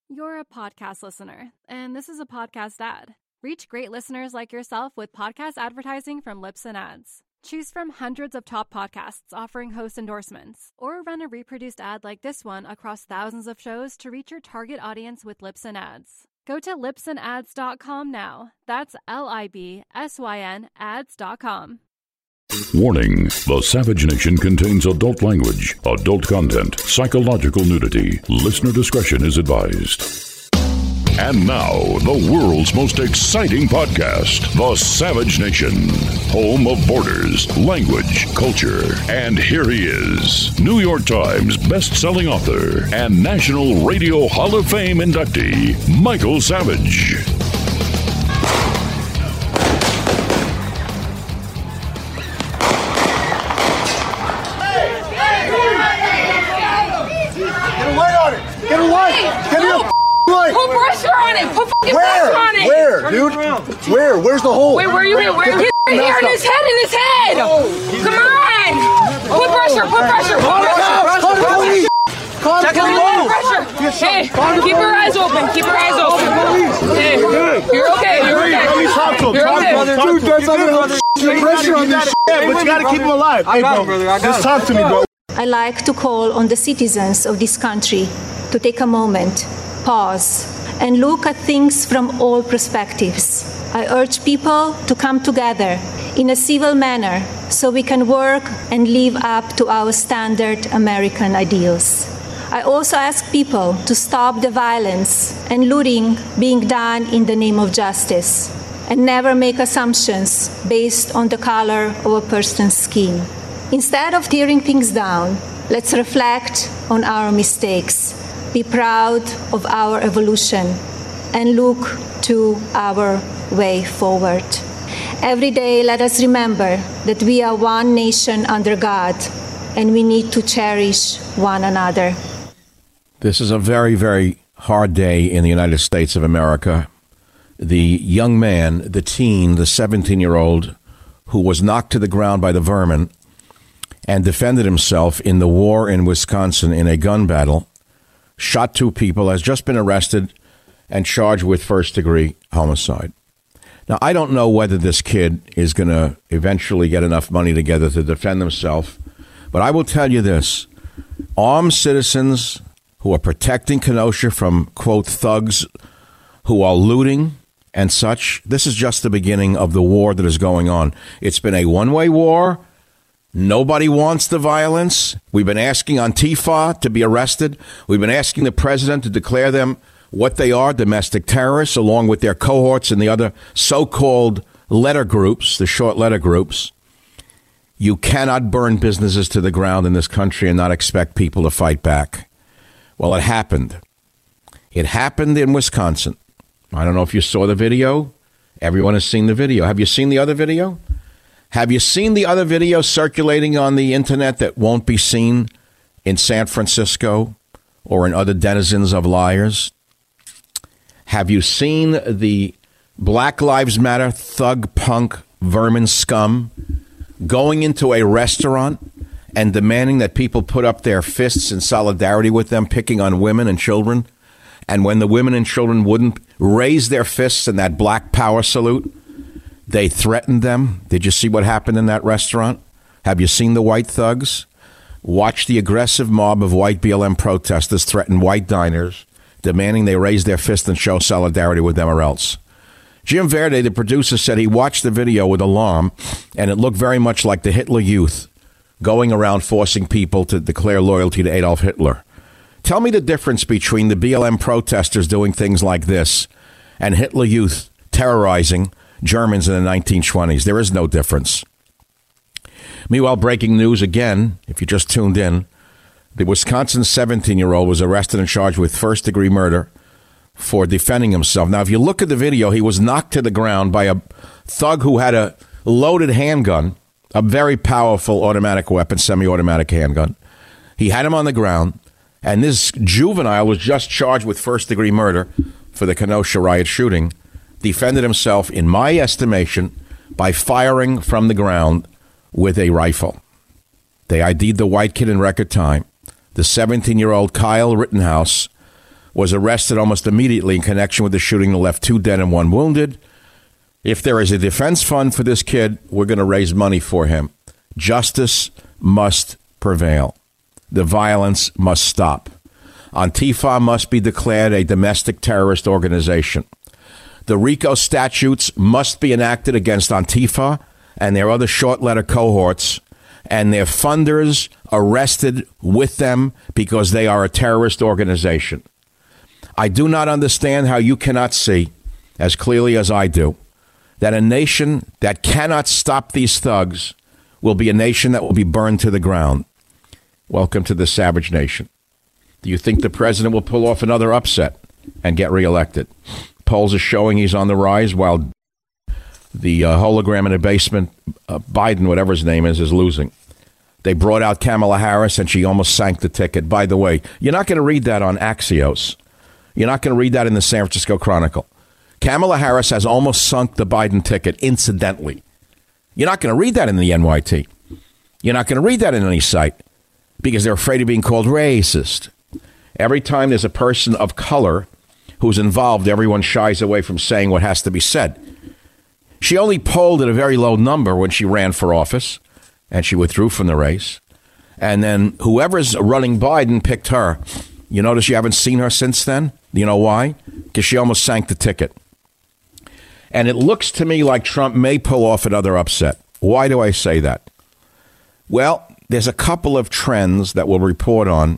You're a podcast listener, and this is a podcast ad. Reach great listeners like yourself with podcast advertising from Libsyn Ads. Choose from hundreds of top podcasts offering host endorsements, or run a reproduced ad like this one across thousands of shows to reach your target audience with Libsyn Ads. Go to libsynads.com now. That's LIBSYN ads.com. Warning: the Savage Nation contains adult language, adult content, psychological nudity. Listener discretion is advised. And now, the world's most exciting podcast, The Savage Nation, home of borders, language, culture. And here he is, New York Times best-selling author and National Radio Hall of Fame inductee, Michael Savage. Get a light! Get a light! Put pressure on it! Put fucking pressure on it! Where, dude? Where? Where's the hole? Wait, where are you at? Where? He's right here in his head, Come on! Put pressure! Put pressure! Put pressure! Hey, keep your eyes open. Keep your eyes open. Hey, you're okay. You're okay. Let me talk to him. You're okay. Dude, there's some pressure on this shit. Yeah, but you gotta keep him alive. Hey, bro, just talk to me, bro. I like to call on the citizens of this country to take a moment, pause, and look at things from all perspectives. I urge people to come together in a civil manner so we can work and live up to our standard American ideals. I also ask people to stop the violence and looting being done in the name of justice and never make assumptions based on the color of a person's skin. Instead of tearing things down, let's reflect on our mistakes, be proud of our evolution, and look to our way forward. Every day, let us remember that we are one nation under God, and we need to cherish one another. This is a very, very hard day in the United States of America. The young man, the teen, the 17-year-old who was knocked to the ground by the vermin and defended himself in the war in Wisconsin in a gun battle, shot two people, has just been arrested and charged with first-degree homicide. Now, I don't know whether this kid is going to eventually get enough money together to defend himself, but I will tell you this. Armed citizens who are protecting Kenosha from, quote, thugs who are looting and such, this is just the beginning of the war that is going on. It's been a one-way war. Nobody wants the violence. We've been asking Antifa to be arrested. We've been asking the president to declare them what they are, domestic terrorists, along with their cohorts and the other so-called letter groups, the short letter groups. You cannot burn businesses to the ground in this country and not expect people to fight back. Well, it happened. It happened in Wisconsin. I don't know if you saw the video. Everyone has seen the video. Have you seen the other video? Have you seen the other video circulating on the internet that won't be seen in San Francisco or in other denizens of liars? Have you seen the Black Lives Matter thug punk vermin scum going into a restaurant and demanding that people put up their fists in solidarity with them, picking on women and children? And when the women and children wouldn't raise their fists in that black power salute, they threatened them. Did you see what happened in that restaurant? Have you seen the white thugs? Watch the aggressive mob of white BLM protesters threaten white diners, demanding they raise their fist and show solidarity with them or else. Jim Verde, the producer, said he watched the video with alarm, and it looked very much like the Hitler Youth going around forcing people to declare loyalty to Adolf Hitler. Tell me the difference between the BLM protesters doing things like this and Hitler Youth terrorizing Germans in the 1920s. There is no difference. Meanwhile, breaking news again, if you just tuned in, the Wisconsin 17-year-old was arrested and charged with first-degree murder for defending himself. Now, if you look at the video, he was knocked to the ground by a thug who had a loaded handgun, a very powerful automatic weapon, semi-automatic handgun. He had him on the ground, and this juvenile was just charged with first-degree murder for the Kenosha riot shooting, defended himself, in my estimation, by firing from the ground with a rifle. They ID'd the white kid in record time. The 17-year-old Kyle Rittenhouse was arrested almost immediately in connection with the shooting that left 2 dead and 1 wounded. If there is a defense fund for this kid, we're going to raise money for him. Justice must prevail. The violence must stop. Antifa must be declared a domestic terrorist organization. The RICO statutes must be enacted against Antifa and their other short-letter cohorts, and their funders arrested with them because they are a terrorist organization. I do not understand how you cannot see, as clearly as I do, that a nation that cannot stop these thugs will be a nation that will be burned to the ground. Welcome to the savage nation. Do you think the president will pull off another upset and get reelected? Polls are showing he's on the rise, while the hologram in the basement, Biden, whatever his name is losing. They brought out Kamala Harris, and she almost sank the ticket. By the way, you're not going to read that on Axios. You're not going to read that in the San Francisco Chronicle. Kamala Harris has almost sunk the Biden ticket, incidentally. You're not going to read that in the NYT. You're not going to read that in any site because they're afraid of being called racist. Every time there's a person of color who's involved, everyone shies away from saying what has to be said. She only polled at a very low number when she ran for office, and she withdrew from the race. And then whoever's running Biden picked her. You notice you haven't seen her since then? You know why? Because she almost sank the ticket. And it looks to me like Trump may pull off another upset. Why do I say that? Well, there's a couple of trends that we'll report on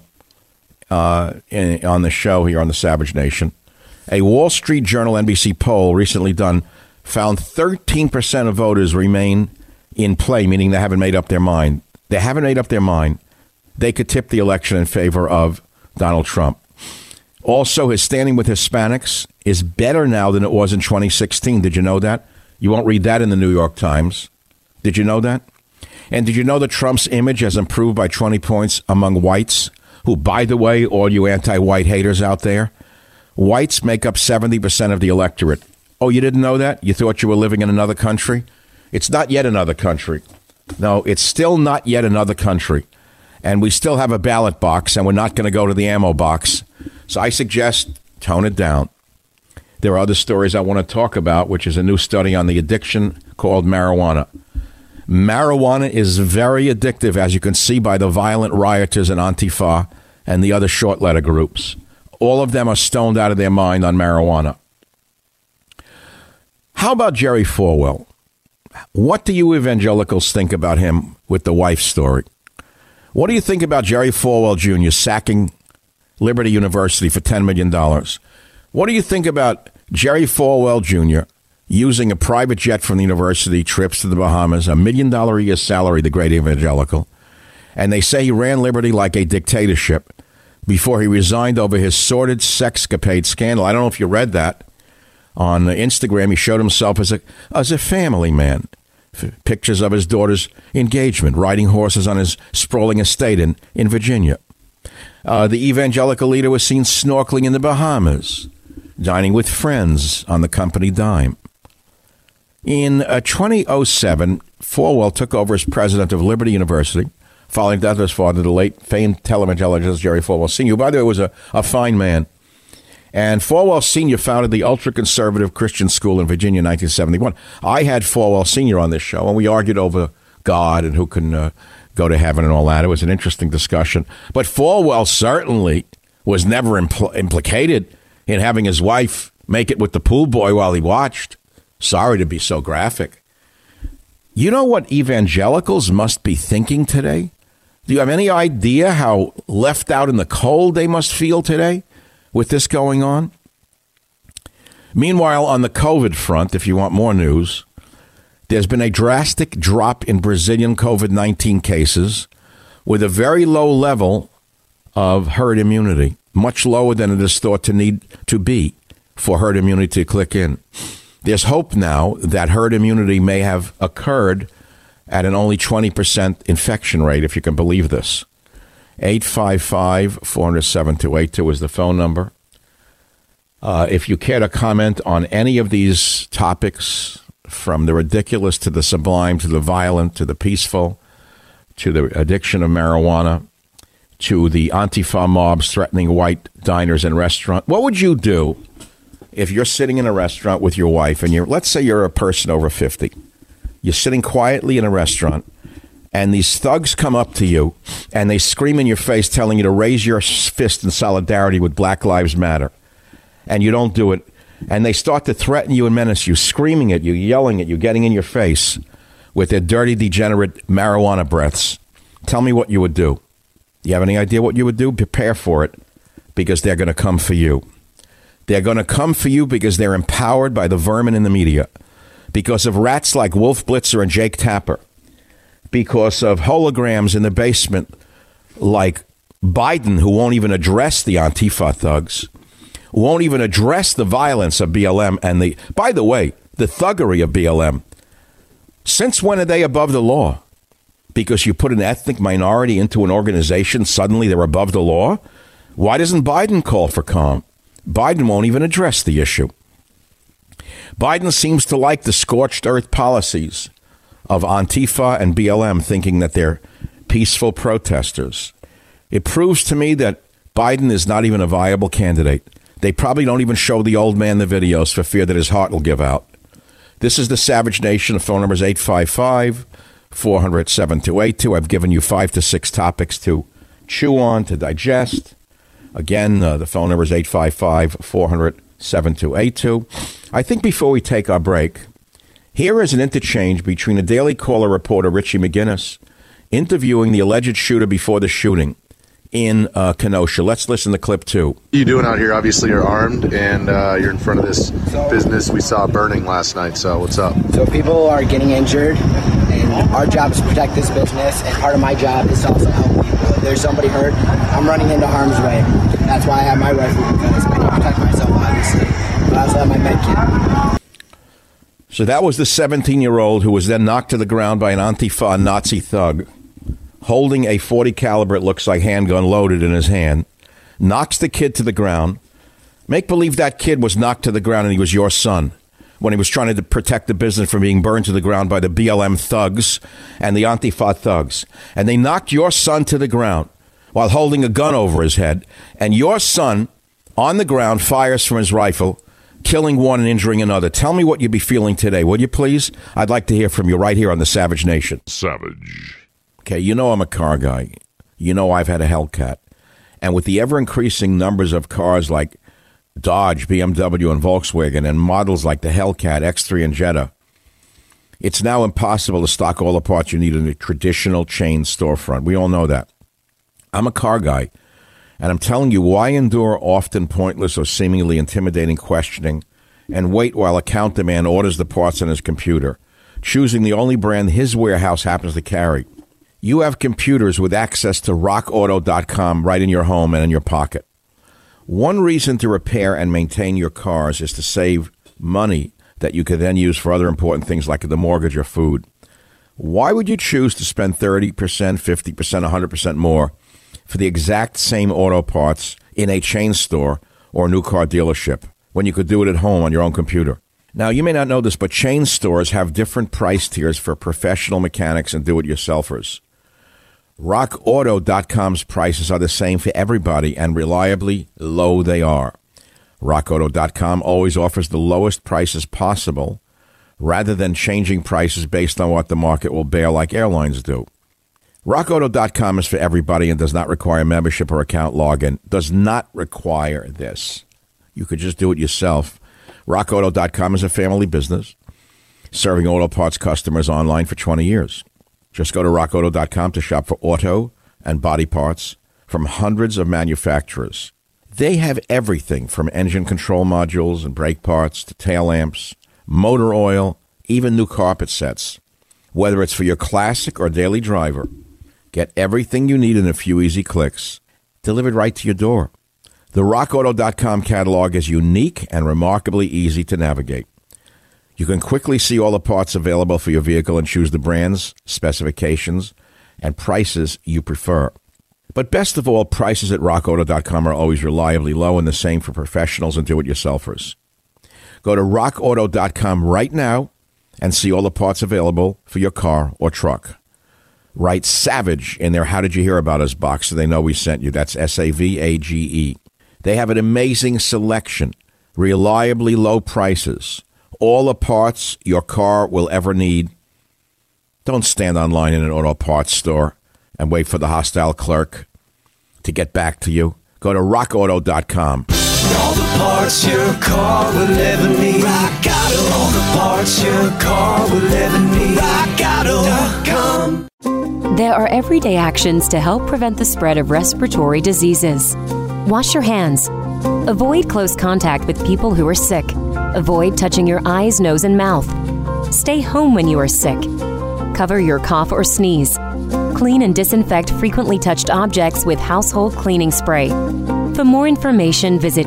the show here on the Savage Nation. A Wall Street Journal NBC poll recently done found 13% of voters remain in play, meaning they haven't made up their mind. They haven't made up their mind. They could tip the election in favor of Donald Trump. Also, his standing with Hispanics is better now than it was in 2016. Did you know that? You won't read that in the New York Times. Did you know that? And did you know that Trump's image has improved by 20 points among whites, who, by the way, all you anti-white haters out there, whites make up 70% of the electorate. Oh, you didn't know that? You thought you were living in another country? It's not yet another country. No, it's still not yet another country. And we still have a ballot box, and we're not going to go to the ammo box. So I suggest tone it down. There are other stories I want to talk about, which is a new study on the addiction called marijuana. Marijuana is very addictive, as you can see by the violent rioters in Antifa and the other short-letter groups. All of them are stoned out of their mind on marijuana. How about Jerry Falwell? What do you evangelicals think about him with the wife story? What do you think about Jerry Falwell Jr. sacking Liberty University for $10 million? What do you think about Jerry Falwell Jr. using a private jet from the university, trips to the Bahamas, $1 million a year salary, the great evangelical? And they say he ran Liberty like a dictatorship before he resigned over his sordid sexcapade scandal. I don't know if you read that. On Instagram, he showed himself as a family man. Pictures of his daughter's engagement, riding horses on his sprawling estate in Virginia. The evangelical leader was seen snorkeling in the Bahamas, dining with friends on the company dime. In 2007, Falwell took over as president of Liberty University, following death of his father, the late famed televangelist Jerry Falwell Sr., who, by the way, was a fine man. And Falwell Sr. founded the ultra-conservative Christian school in Virginia in 1971. I had Falwell Sr. on this show, and we argued over God and who can go to heaven and all that. It was an interesting discussion. But Falwell certainly was never implicated in having his wife make it with the pool boy while he watched. Sorry to be so graphic. You know what evangelicals must be thinking today? Do you have any idea how left out in the cold they must feel today with this going on? Meanwhile, on the COVID front, if you want more news, there's been a drastic drop in Brazilian COVID-19 cases with a very low level of herd immunity, much lower than it is thought to need to be for herd immunity to click in. There's hope now that herd immunity may have occurred at an only 20% infection rate, if you can believe this. 855-400-7282 is the phone number. If you care to comment on any of these topics, from the ridiculous to the sublime to the violent to the peaceful to the addiction of marijuana to the Antifa mobs threatening white diners and restaurants. What would you do if you're sitting in a restaurant with your wife and let's say you're a person over 50. You're sitting quietly in a restaurant and these thugs come up to you and they scream in your face telling you to raise your fist in solidarity with Black Lives Matter. And you don't do it. And they start to threaten you and menace you, screaming at you, yelling at you, getting in your face with their dirty, degenerate marijuana breaths. Tell me what you would do. You have any idea what you would do? Prepare for it, because they're going to come for you. They're going to come for you because they're empowered by the vermin in the media, because of rats like Wolf Blitzer and Jake Tapper, because of holograms in the basement like Biden, who won't even address the Antifa thugs, won't even address the violence of BLM and by the way, the thuggery of BLM. Since when are they above the law? Because you put an ethnic minority into an organization, suddenly they're above the law? Why doesn't Biden call for calm? Biden won't even address the issue. Biden seems to like the scorched earth policies of Antifa and BLM, thinking that they're peaceful protesters. It proves to me that Biden is not even a viable candidate. They probably don't even show the old man the videos for fear that his heart will give out. This is the Savage Nation. The phone number is 855-400-7282. I've given you 5 to 6 topics to chew on, to digest. Again, the phone number is 855-400-7282. I think before we take our break, here is an interchange between a Daily Caller reporter, Richie McGinnis, interviewing the alleged shooter before the shooting in Kenosha. Let's listen to clip 2. What are you doing out here? Obviously, you're armed, and you're in front of this business we saw burning last night. So what's up? So people are getting injured, and our job is to protect this business, and part of my job is to also help people. If there's somebody hurt, I'm running into harm's way. That's why I have my rifle, because I need to protect myself, obviously, but I also have my med kit. So that was the 17-year-old who was then knocked to the ground by an Antifa Nazi thug, holding a .40 caliber, it looks like, handgun loaded in his hand, knocks the kid to the ground. Make believe that kid was knocked to the ground and he was your son when he was trying to protect the business from being burned to the ground by the BLM thugs and the Antifa thugs. And they knocked your son to the ground while holding a gun over his head. And your son, on the ground, fires from his rifle, killing one and injuring another. Tell me what you'd be feeling today, would you please? I'd like to hear from you right here on the Savage Nation. Savage. Okay, you know I'm a car guy. You know I've had a Hellcat. And with the ever-increasing numbers of cars like Dodge, BMW, and Volkswagen, and models like the Hellcat, X3, and Jetta, it's now impossible to stock all the parts you need in a traditional chain storefront. We all know that. I'm a car guy, and I'm telling you, why endure often pointless or seemingly intimidating questioning and wait while a counter man orders the parts on his computer, choosing the only brand his warehouse happens to carry? You have computers with access to rockauto.com right in your home and in your pocket. One reason to repair and maintain your cars is to save money that you could then use for other important things like the mortgage or food. Why would you choose to spend 30%, 50%, 100% more for the exact same auto parts in a chain store or a new car dealership when you could do it at home on your own computer? Now, you may not know this, but chain stores have different price tiers for professional mechanics and do-it-yourselfers. RockAuto.com's prices are the same for everybody, and reliably low they are. RockAuto.com always offers the lowest prices possible, rather than changing prices based on what the market will bear like airlines do. RockAuto.com is for everybody and does not require membership or account login. Does not require this. You could just do it yourself. RockAuto.com is a family business, serving auto parts customers online for 20 years. Just go to rockauto.com to shop for auto and body parts from hundreds of manufacturers. They have everything from engine control modules and brake parts to tail lamps, motor oil, even new carpet sets. Whether it's for your classic or daily driver, get everything you need in a few easy clicks, delivered right to your door. The rockauto.com catalog is unique and remarkably easy to navigate. You can quickly see all the parts available for your vehicle and choose the brands, specifications, and prices you prefer. But best of all, prices at rockauto.com are always reliably low, and the same for professionals and do-it-yourselfers. Go to rockauto.com right now and see all the parts available for your car or truck. Write SAVAGE in their How Did You Hear About Us box so they know we sent you. That's SAVAGE. They have an amazing selection, reliably low prices, all the parts your car will ever need. Don't stand online in an auto parts store and wait for the hostile clerk to get back to you. Go to rockauto.com. All the parts your car will ever need. Rock Auto. All the parts your car will ever need. RockAuto.com. There are everyday actions to help prevent the spread of respiratory diseases. Wash your hands. Avoid close contact with people who are sick. Avoid touching your eyes, nose, and mouth. Stay home when you are sick. Cover your cough or sneeze. Clean and disinfect frequently touched objects with household cleaning spray. For more information, visit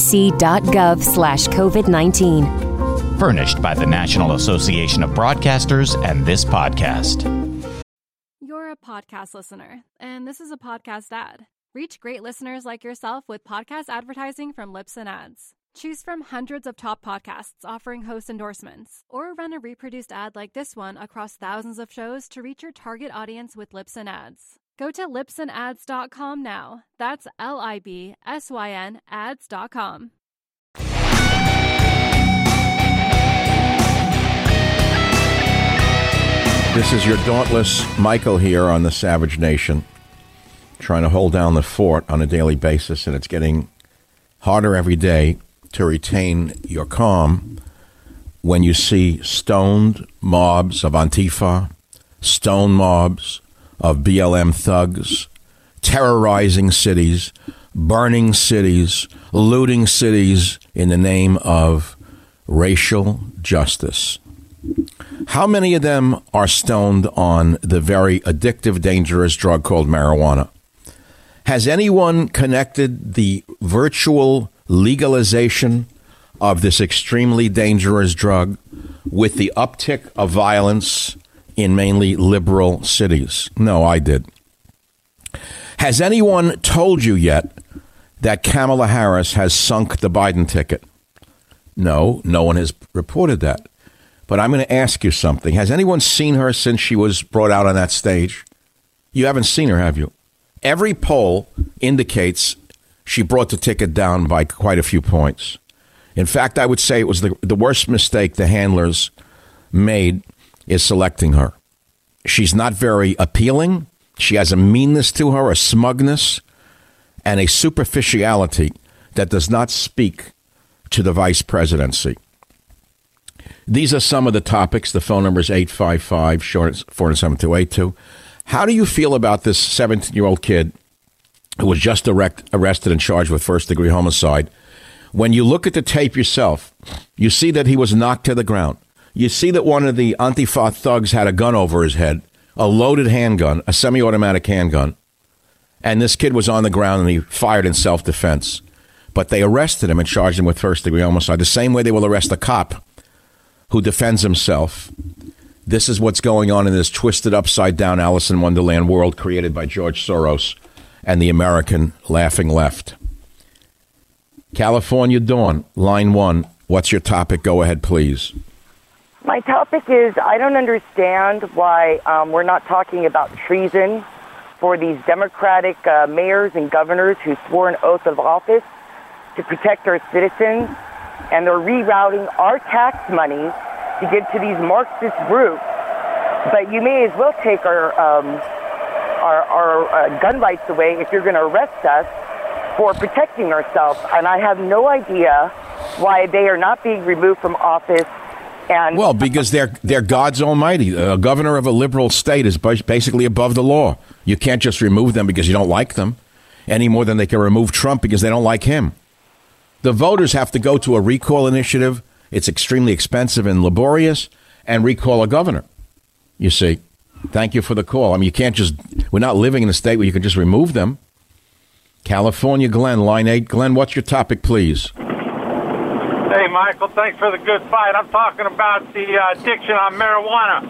cdc.gov/COVID-19. Furnished by the National Association of Broadcasters and this podcast. You're a podcast listener, and this is a podcast ad. Reach great listeners like yourself with podcast advertising from Libsyn Ads. Choose from hundreds of top podcasts offering host endorsements, or run a reproduced ad like this one across thousands of shows to reach your target audience with Libsyn Ads. Go to libsynads.com now. That's LIBSYN ads.com. This is your dauntless Michael here on the Savage Nation, trying to hold down the fort on a daily basis, and it's getting harder every day to retain your calm when you see stoned mobs of Antifa, stone mobs of BLM thugs, terrorizing cities, burning cities, looting cities in the name of racial justice. How many of them are stoned on the very addictive, dangerous drug called marijuana? Has anyone connected the virtual legalization of this extremely dangerous drug with the uptick of violence in mainly liberal cities? No, I did. Has anyone told you yet that Kamala Harris has sunk the Biden ticket? No, no one has reported that. But I'm going to ask you something. Has anyone seen her since she was brought out on that stage? You haven't seen her, have you? Every poll indicates she brought the ticket down by quite a few points. In fact, I would say it was the worst mistake the handlers made is selecting her. She's not very appealing. She has a meanness to her, a smugness, and a superficiality that does not speak to the vice presidency. These are some of the topics. The phone number is 855-472-82. How do you feel about this 17-year-old kid who was just arrested and charged with first-degree homicide? When you look at the tape yourself, you see that he was knocked to the ground. You see that one of the Antifa thugs had a gun over his head, a loaded handgun, a semi-automatic handgun, and this kid was on the ground and he fired in self-defense. But they arrested him and charged him with first-degree homicide, the same way they will arrest a cop who defends himself. This is what's going on in this twisted, upside-down Alice in Wonderland world created by George Soros and the American laughing left. California Dawn, line 1. What's your topic? Go ahead, please. My topic is I don't understand why we're not talking about treason for these Democratic mayors and governors who swore an oath of office to protect our citizens, and they're rerouting our tax money to give to these Marxist groups. But you may as well take our gun rights away if you're going to arrest us for protecting ourselves. And I have no idea why they are not being removed from office. And well, because they're God's almighty. A governor of a liberal state is basically above the law. You can't just remove them because you don't like them, any more than they can remove Trump because they don't like him. The voters have to go to a recall initiative. It's extremely expensive and laborious, and recall a governor. You see, thank you for the call. I mean, you can't just, we're not living in a state where you can just remove them. California, Glenn, line 8. Glenn, what's your topic, please? Hey, Michael, thanks for the good fight. I'm talking about the addiction on marijuana.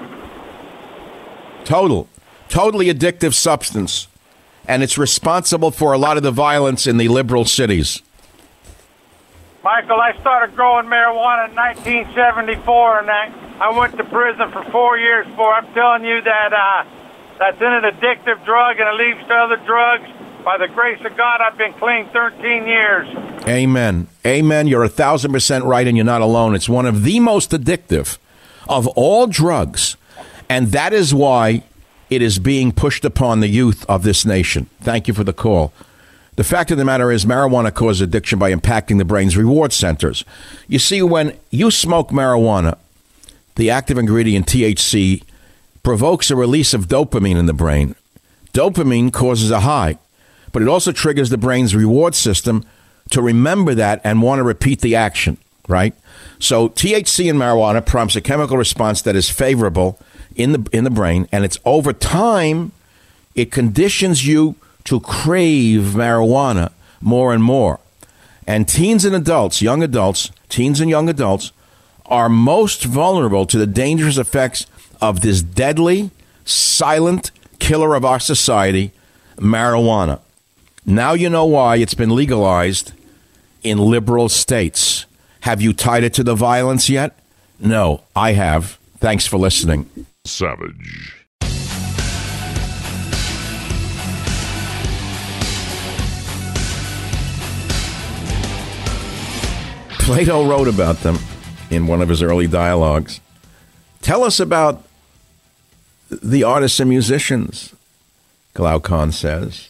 Totally addictive substance, and it's responsible for a lot of the violence in the liberal cities. Michael, I started growing marijuana in 1974, and I went to prison for 4 years for it. I'm telling you that That's in an addictive drug, and it leads to other drugs. By the grace of God, I've been clean 13 years. Amen. Amen. You're 1,000% right, and you're not alone. It's one of the most addictive of all drugs, and that is why it is being pushed upon the youth of this nation. Thank you for the call. The fact of the matter is marijuana causes addiction by impacting the brain's reward centers. You see, when you smoke marijuana, the active ingredient THC provokes a release of dopamine in the brain. Dopamine causes a high, but it also triggers the brain's reward system to remember that and want to repeat the action, right? So THC in marijuana prompts a chemical response that is favorable in the brain, and it's over time, it conditions you to crave marijuana more and more. And teens and adults, teens and young adults, are most vulnerable to the dangerous effects of this deadly, silent killer of our society, marijuana. Now you know why it's been legalized in liberal states. Have you tied it to the violence yet? No, I have. Thanks for listening. Savage. Plato wrote about them in one of his early dialogues. Tell us about the artists and musicians, Glaucon says.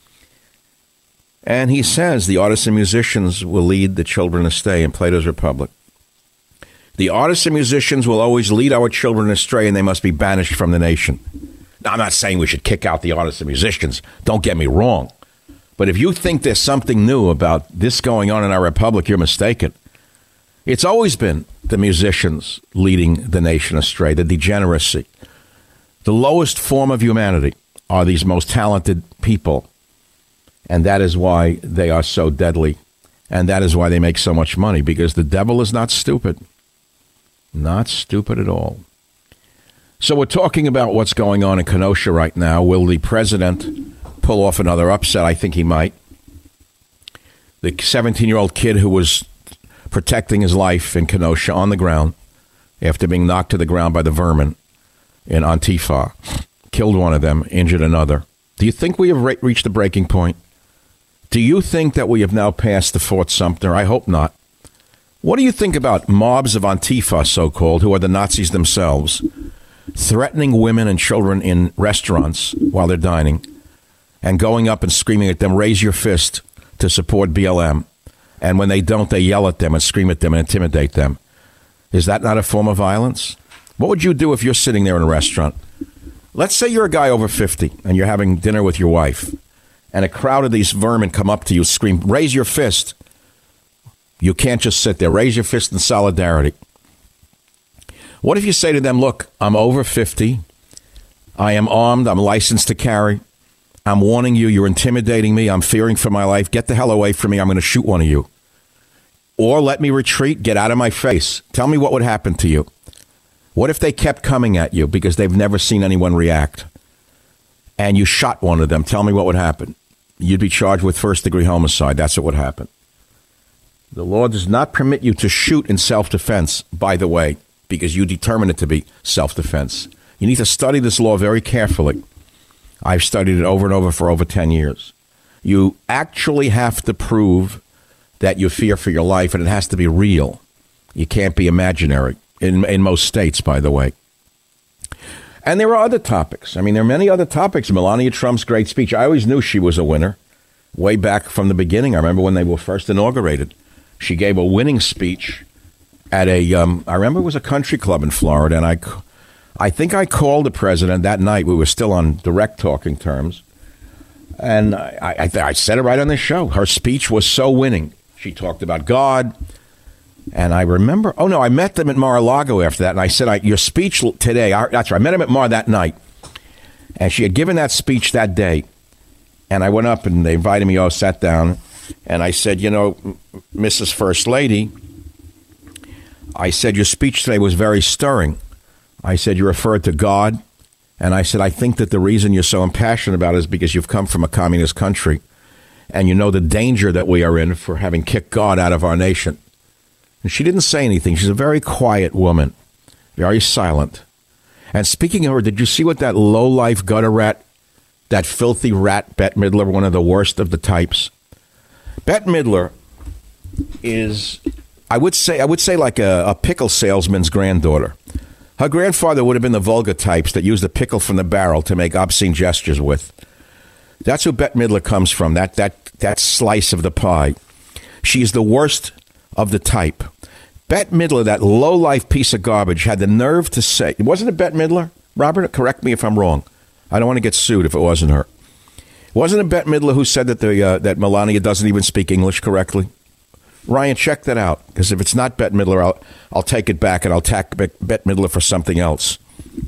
And he says the artists and musicians will lead the children astray in Plato's Republic. The artists and musicians will always lead our children astray, and they must be banished from the nation. Now, I'm not saying we should kick out the artists and musicians. Don't get me wrong. But if you think there's something new about this going on in our republic, you're mistaken. It's always been the musicians leading the nation astray, the degeneracy. The lowest form of humanity are these most talented people. And that is why they are so deadly. And that is why they make so much money, because the devil is not stupid. Not stupid at all. So we're talking about what's going on in Kenosha right now. Will the president pull off another upset? I think he might. The 17-year-old kid who was protecting his life in Kenosha on the ground after being knocked to the ground by the vermin in Antifa, killed one of them, injured another. Do you think we have reached the breaking point? Do you think that we have now passed the Fort Sumter? I hope not. What do you think about mobs of Antifa, so-called, who are the Nazis themselves, threatening women and children in restaurants while they're dining and going up and screaming at them, raise your fist to support BLM? And when they don't, they yell at them and scream at them and intimidate them. Is that not a form of violence? What would you do if you're sitting there in a restaurant? Let's say you're a guy over 50 and you're having dinner with your wife, and a crowd of these vermin come up to you, scream, raise your fist. You can't just sit there. Raise your fist in solidarity. What if you say to them, look, I'm over 50. I am armed. I'm licensed to carry. I'm warning you. You're intimidating me. I'm fearing for my life. Get the hell away from me. I'm going to shoot one of you. Or let me retreat. Get out of my face. Tell me what would happen to you. What if they kept coming at you because they've never seen anyone react? And you shot one of them. Tell me what would happen. You'd be charged with first-degree homicide. That's what would happen. The law does not permit you to shoot in self-defense, by the way, because you determine it to be self-defense. You need to study this law very carefully. I've studied it over and over for over 10 years. You actually have to prove that you fear for your life, and it has to be real. You can't be imaginary, in most states, by the way. And there are other topics. I mean, there are many other topics. Melania Trump's great speech. I always knew she was a winner way back from the beginning. I remember when they were first inaugurated. She gave a winning speech at I remember it was a country club in Florida, and I think I called the president that night. We were still on direct talking terms. And I said it right on this show. Her speech was so winning. She talked about God. And I remember, I met them at Mar-a-Lago after that. And I said, your speech today, that's right, I met him at Mar that night. And she had given that speech that day. And I went up and they invited me, sat down. And I said, Mrs. First Lady, I said, your speech today was very stirring. I said, you referred to God. And I said, I think that the reason you're so impassioned about it is because you've come from a communist country. And you know the danger that we are in for having kicked God out of our nation. And she didn't say anything. She's a very quiet woman, very silent. And speaking of her, did you see what that low-life gutter rat, that filthy rat, Bette Midler, one of the worst of the types? Bette Midler is, I would say like a pickle salesman's granddaughter. Her grandfather would have been the vulgar types that used a pickle from the barrel to make obscene gestures with. That's who Bette Midler comes from, that slice of the pie. She's the worst of the type. Bette Midler, that low-life piece of garbage, had the nerve to say, wasn't it Bette Midler? Robert, correct me if I'm wrong. I don't want to get sued if it wasn't her. Wasn't it Bette Midler who said that that Melania doesn't even speak English correctly? Ryan, check that out, because if it's not Bette Midler, I'll take it back and I'll tack Bette Midler for something else.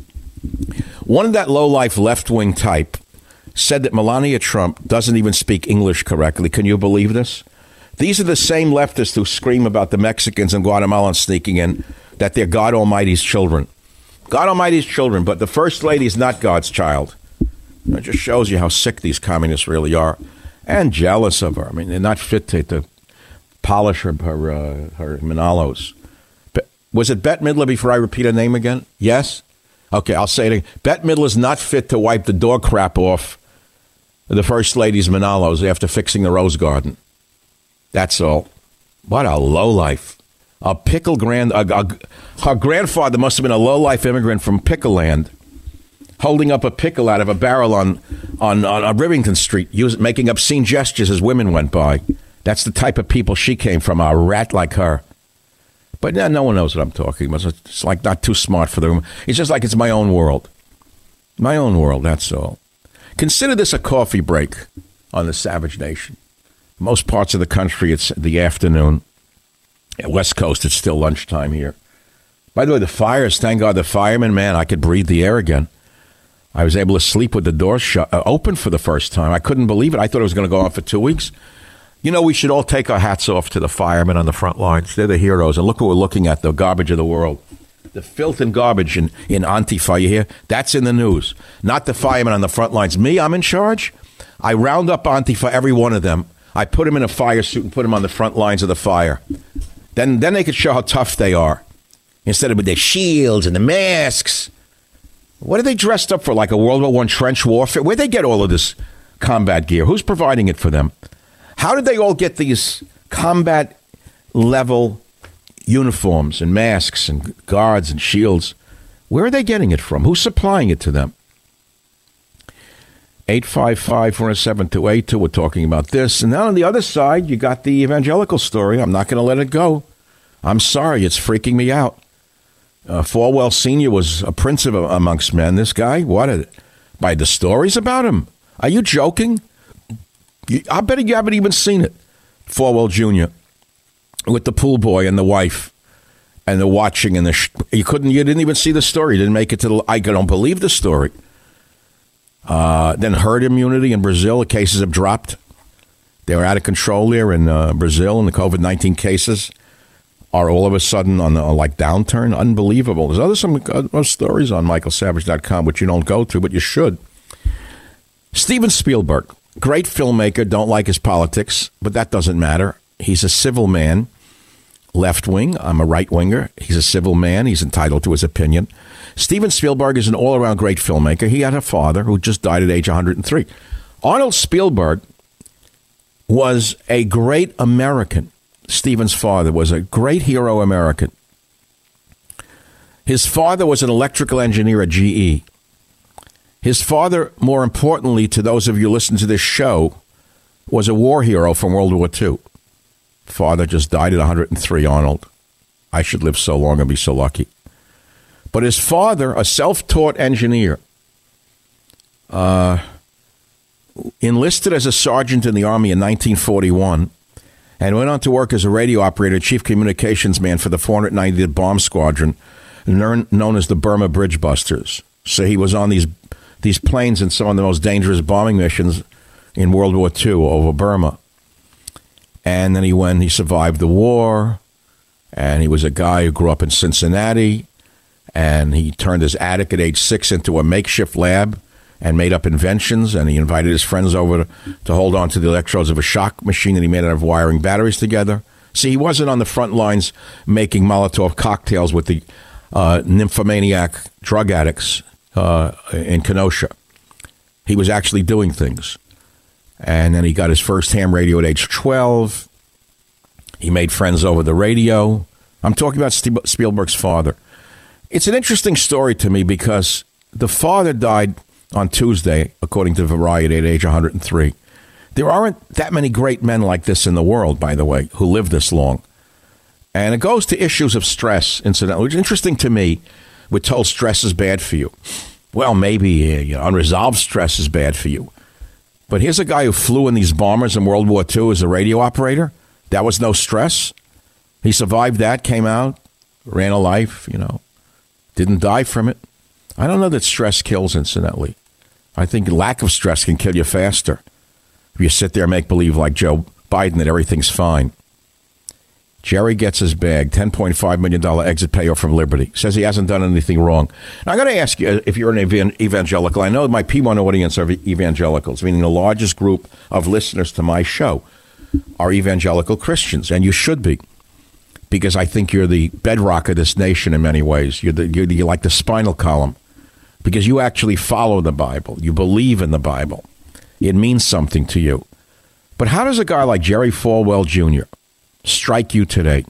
One of that low-life left-wing type said that Melania Trump doesn't even speak English correctly. Can you believe this? These are the same leftists who scream about the Mexicans and Guatemalans sneaking in, that they're God Almighty's children. God Almighty's children, but the First Lady is not God's child. It just shows you how sick these communists really are, and jealous of her. I mean, they're not fit to polish her Manalos. But was it Bette Midler before I repeat her name again? Yes? Okay, I'll say it again. Bette Midler's not fit to wipe the dog crap off the First Lady's Manalos after fixing the Rose Garden. That's all. What a lowlife. A pickle her grandfather must have been a lowlife immigrant from Pickle Land, holding up a pickle out of a barrel on Rivington Street, making obscene gestures as women went by. That's the type of people she came from, a rat like her. But no one knows what I'm talking about. It's like not too smart for the room. It's just like it's my own world. My own world, that's all. Consider this a coffee break on the Savage Nation. Most parts of the country, it's the afternoon. At West Coast, it's still lunchtime here. By the way, the fires, thank God the firemen, man, I could breathe the air again. I was able to sleep with the doors open for the first time. I couldn't believe it. I thought it was going to go on for 2 weeks. You know, we should all take our hats off to the firemen on the front lines. They're the heroes. And look what we're looking at, the garbage of the world. The filth and garbage in Antifa, you hear? That's in the news. Not the firemen on the front lines. Me, I'm in charge. I round up Antifa, every one of them. I put them in a fire suit and put them on the front lines of the fire. Then they could show how tough they are. Instead of with their shields and the masks. What are they dressed up for, like a World War I trench warfare? Where'd they get all of this combat gear? Who's providing it for them? How did they all get these combat-level uniforms and masks and guards and shields? Where are they getting it from? Who's supplying it to them? 855-407-2822, we're talking about this. And now on the other side, you got the evangelical story. I'm not going to let it go. I'm sorry, it's freaking me out. Falwell Sr. was a prince amongst men. This guy, by the stories about him. Are you joking? I bet you haven't even seen it. Falwell Jr. with the pool boy and the wife and the watching and you didn't even see the story. You didn't make it to I don't believe the story. Then herd immunity in Brazil, the cases have dropped. They were out of control there in Brazil, and the COVID-19 cases are all of a sudden on downturn. Unbelievable. There's some other stories on michaelsavage.com, which you don't go to, but you should. Steven Spielberg, great filmmaker, don't like his politics, but that doesn't matter. He's a civil man, left-wing. I'm a right-winger. He's a civil man. He's entitled to his opinion. Steven Spielberg is an all-around great filmmaker. He had a father who just died at age 103. Arnold Spielberg was a great American. Steven's father was a great hero American. His father was an electrical engineer at GE. His father, more importantly to those of you listening to this show, was a war hero from World War II. Father just died at 103, Arnold. I should live so long and be so lucky. But his father, a self-taught engineer, enlisted as a sergeant in the Army in 1941 and went on to work as a radio operator, chief communications man for the 490th Bomb Squadron, known as the Burma Bridge Busters. So he was on these planes in some of the most dangerous bombing missions in World War II over Burma. And then he survived the war, and he was a guy who grew up in Cincinnati, and he turned his attic at age 6 into a makeshift lab and made up inventions, and he invited his friends over to hold on to the electrodes of a shock machine that he made out of wiring batteries together. See, he wasn't on the front lines making Molotov cocktails with the nymphomaniac drug addicts in Kenosha. He was actually doing things. And then he got his first ham radio at age 12. He made friends over the radio. I'm talking about Spielberg's father. It's an interesting story to me because the father died on Tuesday, according to Variety, at age 103. There aren't that many great men like this in the world, by the way, who live this long. And it goes to issues of stress, incidentally, which is interesting to me. We're told stress is bad for you. Well, maybe unresolved stress is bad for you. But here's a guy who flew in these bombers in World War II as a radio operator. That was no stress. He survived that, came out, ran a life, didn't die from it. I don't know that stress kills, incidentally. I think lack of stress can kill you faster. If you sit there and make believe like Joe Biden that everything's fine. Jerry gets his bag, $10.5 million exit payoff from Liberty. Says he hasn't done anything wrong. Now, I got to ask you, if you're an evangelical, I know my P1 audience are evangelicals, meaning the largest group of listeners to my show are evangelical Christians, and you should be, because I think you're the bedrock of this nation in many ways. You're like the spinal column, because you actually follow the Bible. You believe in the Bible. It means something to you. But how does a guy like Jerry Falwell Jr. strike you today?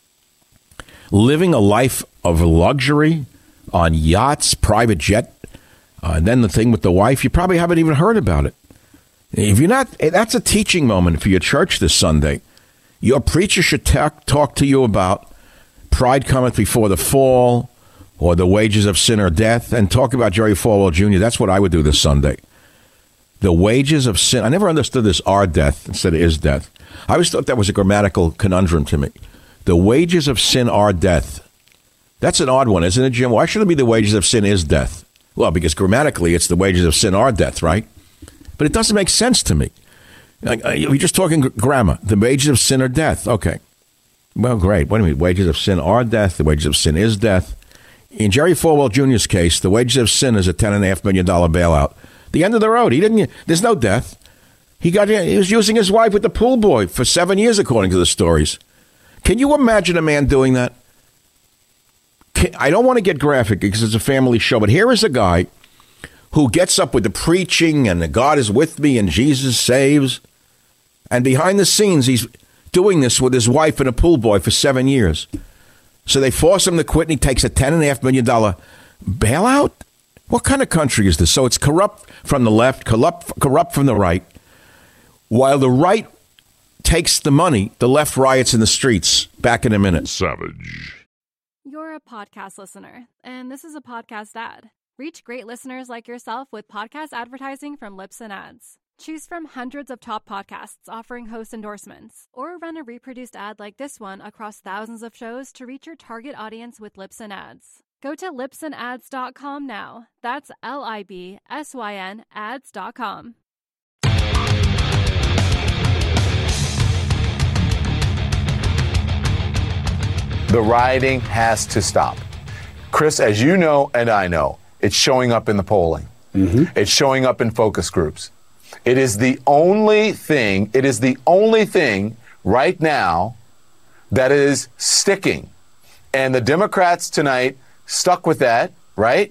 Living a life of luxury on yachts, private jet, and then the thing with the wife, you probably haven't even heard about it. If you're not, that's a teaching moment for your church this Sunday. Your preacher should talk to you about pride cometh before the fall, or the wages of sin or death, and talk about Jerry Falwell Jr. That's what I would do this Sunday. The wages of sin. I never understood this are death instead of is death. I always thought that was a grammatical conundrum to me. The wages of sin are death. That's an odd one, isn't it, Jim? Why should it be the wages of sin is death? Well, because grammatically it's the wages of sin are death, right? But it doesn't make sense to me. We're just talking grammar. The wages of sin are death. Okay. Well, great. What do you mean? Wages of sin are death. The wages of sin is death. In Jerry Falwell Jr.'s case, the wages of sin is a $10.5 million bailout. The end of the road. There's no death. He was using his wife with the pool boy for 7 years, according to the stories. Can you imagine a man doing that? I don't want to get graphic because it's a family show, but here is a guy who gets up with the preaching and the God is with me and Jesus saves. And behind the scenes, he's doing this with his wife and a pool boy for 7 years. So they force him to quit, and he takes a $10.5 million bailout? What kind of country is this? So it's corrupt from the left, corrupt from the right. While the right takes the money, the left riots in the streets. Back in a minute. Savage. You're a podcast listener, and this is a podcast ad. Reach great listeners like yourself with podcast advertising from Lips and Ads. Choose from hundreds of top podcasts offering host endorsements, or run a reproduced ad like this one across thousands of shows to reach your target audience with Lips and Ads. Go to lipsandads.com now. That's LIBSYN ads.com. The rioting has to stop. Chris, as you know and I know, it's showing up in the polling. Mm-hmm. It's showing up in focus groups. It is the only thing right now that is sticking. And the Democrats tonight stuck with that, right?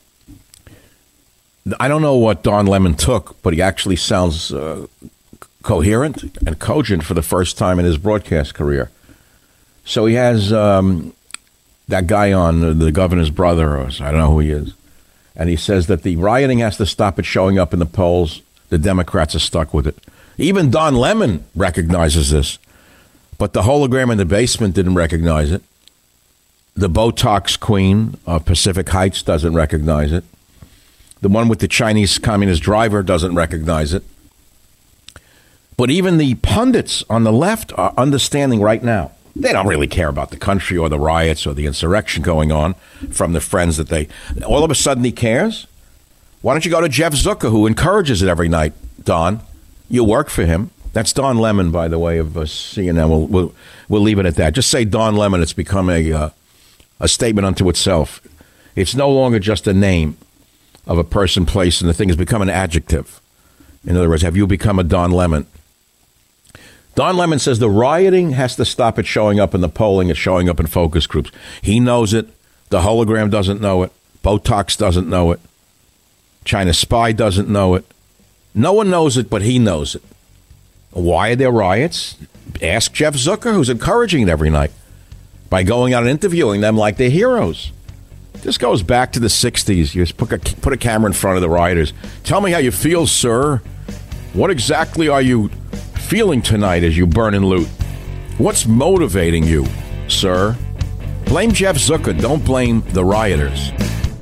I don't know what Don Lemon took, but he actually sounds coherent and cogent for the first time in his broadcast career. So he has that guy on, the governor's brother, or I don't know who he is, and he says that the rioting has to stop it showing up in the polls. The Democrats are stuck with it. Even Don Lemon recognizes this, but the hologram in the basement didn't recognize it. The Botox queen of Pacific Heights doesn't recognize it. The one with the Chinese communist driver doesn't recognize it. But even the pundits on the left are understanding right now. They don't really care about the country or the riots or the insurrection going on from the friends that they... All of a sudden he cares? Why don't you go to Jeff Zucker, who encourages it every night, Don? You work for him. That's Don Lemon, by the way, of CNN. We'll leave it at that. Just say Don Lemon. It's become a statement unto itself. It's no longer just a name of a person, place, and the thing has become an adjective. In other words, have you become a Don Lemon? Don Lemon says the rioting has to stop it showing up in the polling, it's showing up in focus groups. He knows it. The hologram doesn't know it. Botox doesn't know it. China Spy doesn't know it. No one knows it, but he knows it. Why are there riots? Ask Jeff Zucker, who's encouraging it every night by going out and interviewing them like they're heroes. This goes back to the 60s. You just put a camera in front of the rioters. Tell me how you feel, sir. What exactly are you feeling tonight as you burn and loot? What's motivating you, sir? Blame Jeff Zucker. Don't blame the rioters.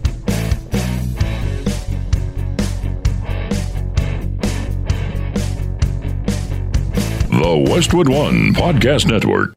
The Westwood One Podcast Network.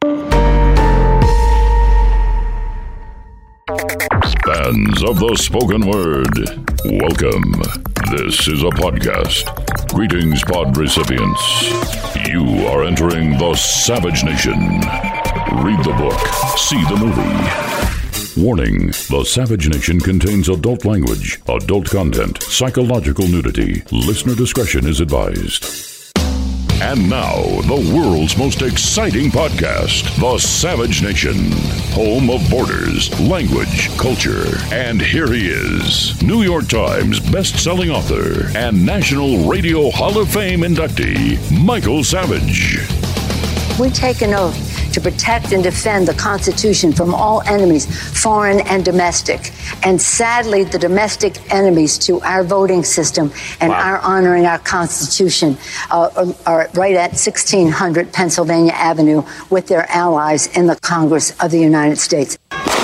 Fans of the spoken word, welcome. This is a podcast. Greetings, pod recipients. You are entering the Savage Nation. Read the book, see the movie. Warning, the Savage Nation contains adult language, adult content, psychological nudity. Listener discretion is advised. And now, the world's most exciting podcast, The Savage Nation, home of borders, language, culture. And here he is, New York Times best-selling author and National Radio Hall of Fame inductee, Michael Savage. We take an oath to protect and defend the Constitution from all enemies, foreign and domestic. And sadly, the domestic enemies to our voting system and our honoring our Constitution are right at 1600 Pennsylvania Avenue with their allies in the Congress of the United States.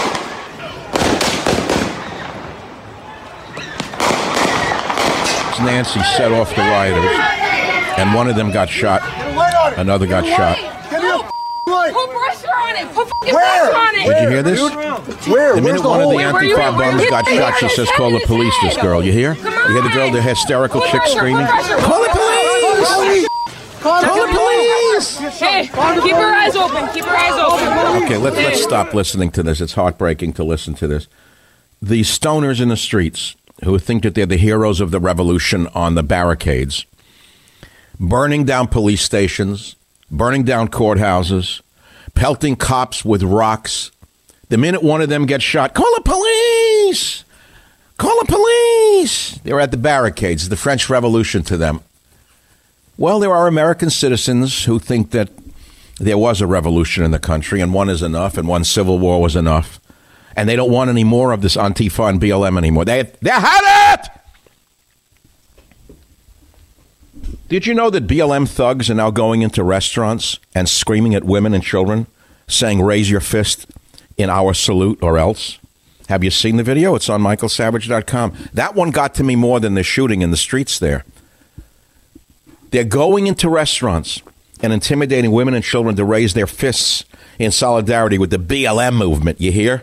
Nancy set off the rioters, and one of them got shot. Another got shot. Put pressure on it. Put fucking pressure on it. Did you hear this? Where? The minute one of the Antifa bums got shot, she says, call the police, this girl. You hear? You hear the girl, the hysterical chick screaming? Call the police! Call the police! Hey, keep your eyes open. Keep your eyes open. Okay, let's stop listening to this. It's heartbreaking to listen to this. These stoners in the streets who think that they're the heroes of the revolution on the barricades, burning down police stations, burning down courthouses, pelting cops with rocks. The minute one of them gets shot, call the police! Call the police! They're at the barricades, the French Revolution to them. Well, there are American citizens who think that there was a revolution in the country and one is enough and one civil war was enough. And they don't want any more of this Antifa and BLM anymore. They had it! Did you know that BLM thugs are now going into restaurants and screaming at women and children, saying, raise your fist in our salute or else? Have you seen the video? It's on michaelsavage.com. That one got to me more than the shooting in the streets there. They're going into restaurants and intimidating women and children to raise their fists in solidarity with the BLM movement. You hear?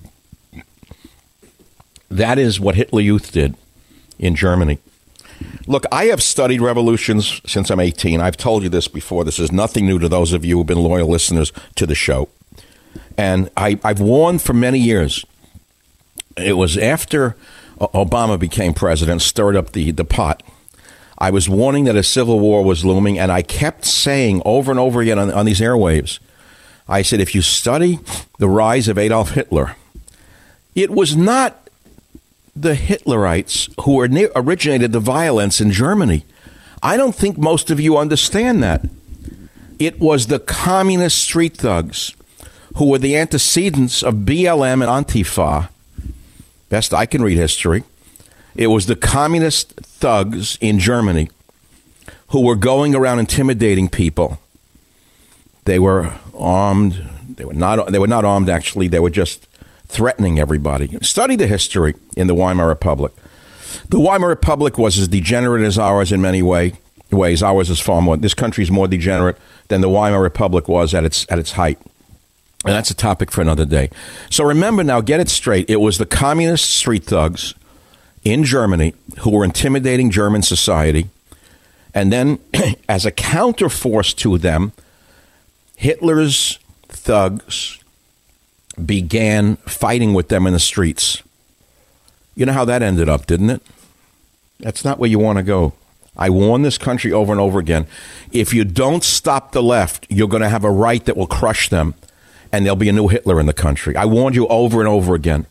That is what Hitler Youth did in Germany. Look, I have studied revolutions since I'm 18. I've told you this before. This is nothing new to those of you who've been loyal listeners to the show. And I've warned for many years. It was after Obama became president, stirred up the pot. I was warning that a civil war was looming, and I kept saying over and over again on these airwaves, I said, if you study the rise of Adolf Hitler, it was not the Hitlerites who originated the violence in Germany. I don't think most of you understand that. It was the communist street thugs who were the antecedents of BLM and Antifa. Best I can read history. It was the communist thugs in Germany who were going around intimidating people. They were armed. They were not armed, actually. They were just threatening everybody. Study the history in the Weimar Republic. The Weimar Republic was as degenerate as ours in many ways. Ours is far more. This country is more degenerate than the Weimar Republic was at its height. And that's a topic for another day. So remember now, get it straight. It was the communist street thugs in Germany who were intimidating German society. And then as a counterforce to them, Hitler's thugs began fighting with them in the streets. You know how that ended up, didn't it? That's not where you want to go. I warn this country over and over again. If you don't stop the left, you're going to have a right that will crush them, and there'll be a new Hitler in the country. I warned you over and over again.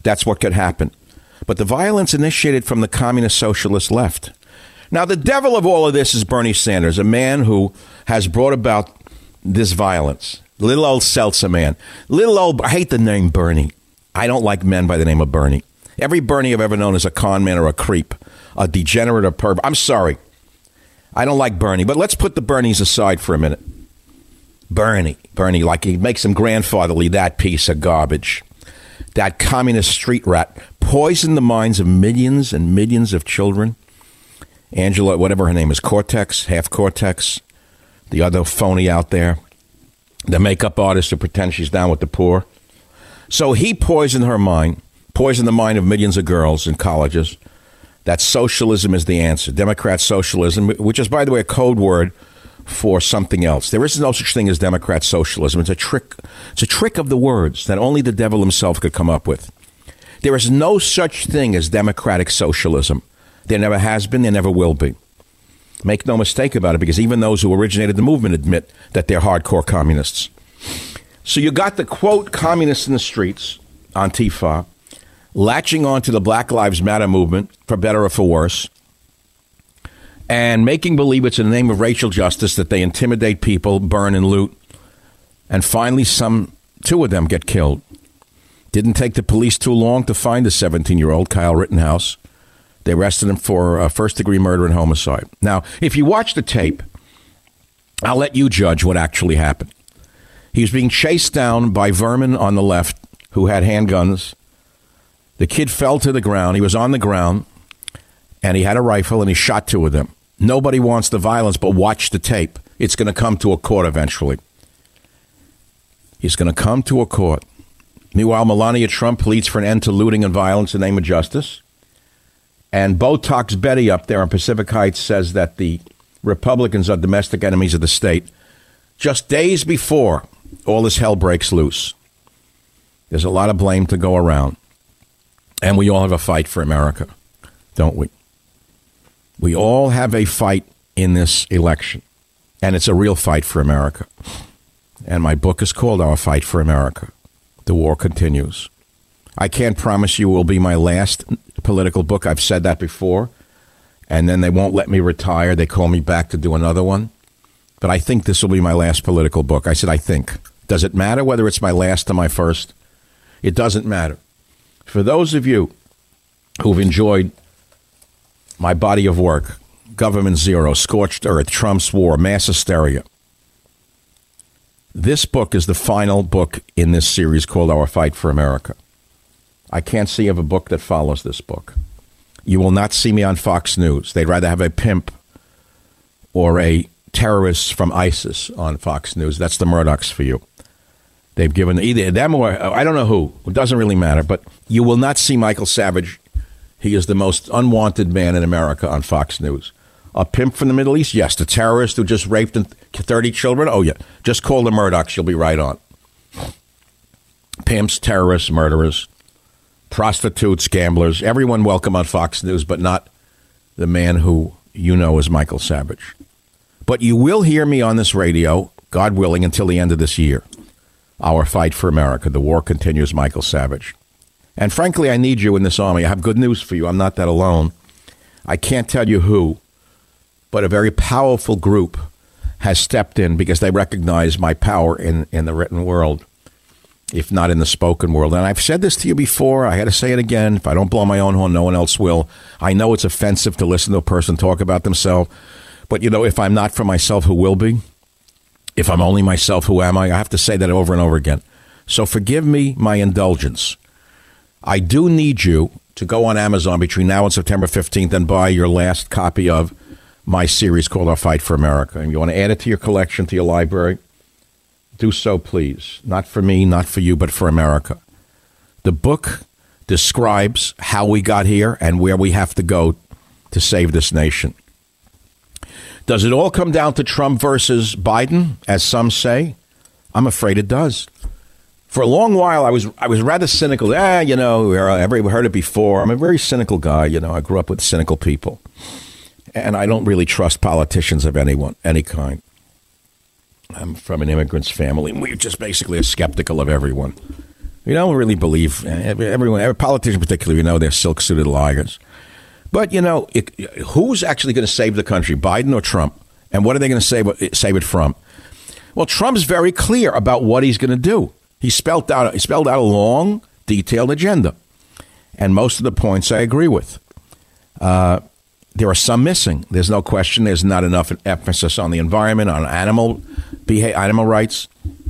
That's what could happen. But the violence initiated from the communist socialist left. Now, the devil of all of this is Bernie Sanders, a man who has brought about this violence. Little old seltzer man. I hate the name Bernie. I don't like men by the name of Bernie. Every Bernie I've ever known is a con man or a creep, a degenerate or perv. I'm sorry. I don't like Bernie, but let's put the Bernies aside for a minute. Bernie, like he makes him grandfatherly, that piece of garbage. That communist street rat poisoned the minds of millions and millions of children. Angela, whatever her name is, Cortex, half Cortex, the other phony out there, the makeup artist who pretends she's down with the poor. So he poisoned her mind, poisoned the mind of millions of girls in colleges, that socialism is the answer. Democrat socialism, which is, by the way, a code word for something else. There is no such thing as Democrat socialism. It's a trick. It's a trick of the words that only the devil himself could come up with. There is no such thing as democratic socialism. There never has been. There never will be. Make no mistake about it, because even those who originated the movement admit that they're hardcore communists. So you got the, quote, communists in the streets, Antifa, latching on to the Black Lives Matter movement, for better or for worse, and making believe it's in the name of racial justice that they intimidate people, burn and loot, and finally two of them get killed. Didn't take the police too long to find the 17-year-old, Kyle Rittenhouse. They arrested him for first-degree murder and homicide. Now, if you watch the tape, I'll let you judge what actually happened. He was being chased down by vermin on the left who had handguns. The kid fell to the ground. He was on the ground, and he had a rifle, and he shot two of them. Nobody wants the violence, but watch the tape. It's going to come to a court eventually. He's going to come to a court. Meanwhile, Melania Trump pleads for an end to looting and violence in the name of justice. And Botox Betty up there in Pacific Heights says that the Republicans are domestic enemies of the state. Just days before all this hell breaks loose. There's a lot of blame to go around. And we all have a fight for America, don't we? We all have a fight in this election. And it's a real fight for America. And my book is called Our Fight for America. The war continues. I can't promise you it will be my last political book. I've said that before. And then they won't let me retire. They call me back to do another one. But I think this will be my last political book. I said, I think. Does it matter whether it's my last or my first? It doesn't matter. For those of you who've enjoyed my body of work, Government Zero, Scorched Earth, Trump's War, Mass Hysteria, this book is the final book in this series called Our Fight for America. I can't see of a book that follows this book. You will not see me on Fox News. They'd rather have a pimp or a terrorist from ISIS on Fox News. That's the Murdochs for you. They've given either them or I don't know who. It doesn't really matter. But you will not see Michael Savage. He is the most unwanted man in America on Fox News. A pimp from the Middle East? Yes. The terrorist who just raped 30 children? Oh, yeah. Just call the Murdochs. You'll be right on. Pimps, terrorists, murderers, prostitutes, gamblers. Everyone welcome on Fox News, but not the man who you know as Michael Savage. But you will hear me on this radio, God willing, until the end of this year. Our Fight for America. The war continues, Michael Savage. And frankly, I need you in this army. I have good news for you. I'm not that alone. I can't tell you who, but a very powerful group has stepped in because they recognize my power in the written world, if not in the spoken world. And I've said this to you before. I had to say it again. If I don't blow my own horn, no one else will. I know it's offensive to listen to a person talk about themselves. But, you know, if I'm not for myself, who will be? If I'm only myself, who am I? I have to say that over and over again. So forgive me my indulgence. I do need you to go on Amazon between now and September 15th and buy your last copy of my series called Our Fight for America. And you want to add it to your collection, to your library? Do so, please. Not for me, not for you, but for America. The book describes how we got here and where we have to go to save this nation. Does it all come down to Trump versus Biden, as some say? I'm afraid it does. For a long while, I was rather cynical. You know, everybody heard it before. I'm a very cynical guy. You know, I grew up with cynical people. And I don't really trust politicians of any kind. I'm from an immigrant's family. We just basically are skeptical of everyone. We don't really believe, every politician particularly, they're silk-suited liars. But, who's actually going to save the country, Biden or Trump? And what are they going to save it from? Well, Trump's very clear about what he's going to do. He spelled out a long, detailed agenda. And most of the points I agree with. There are some missing. There's no question. There's not enough emphasis on the environment, on animal rights.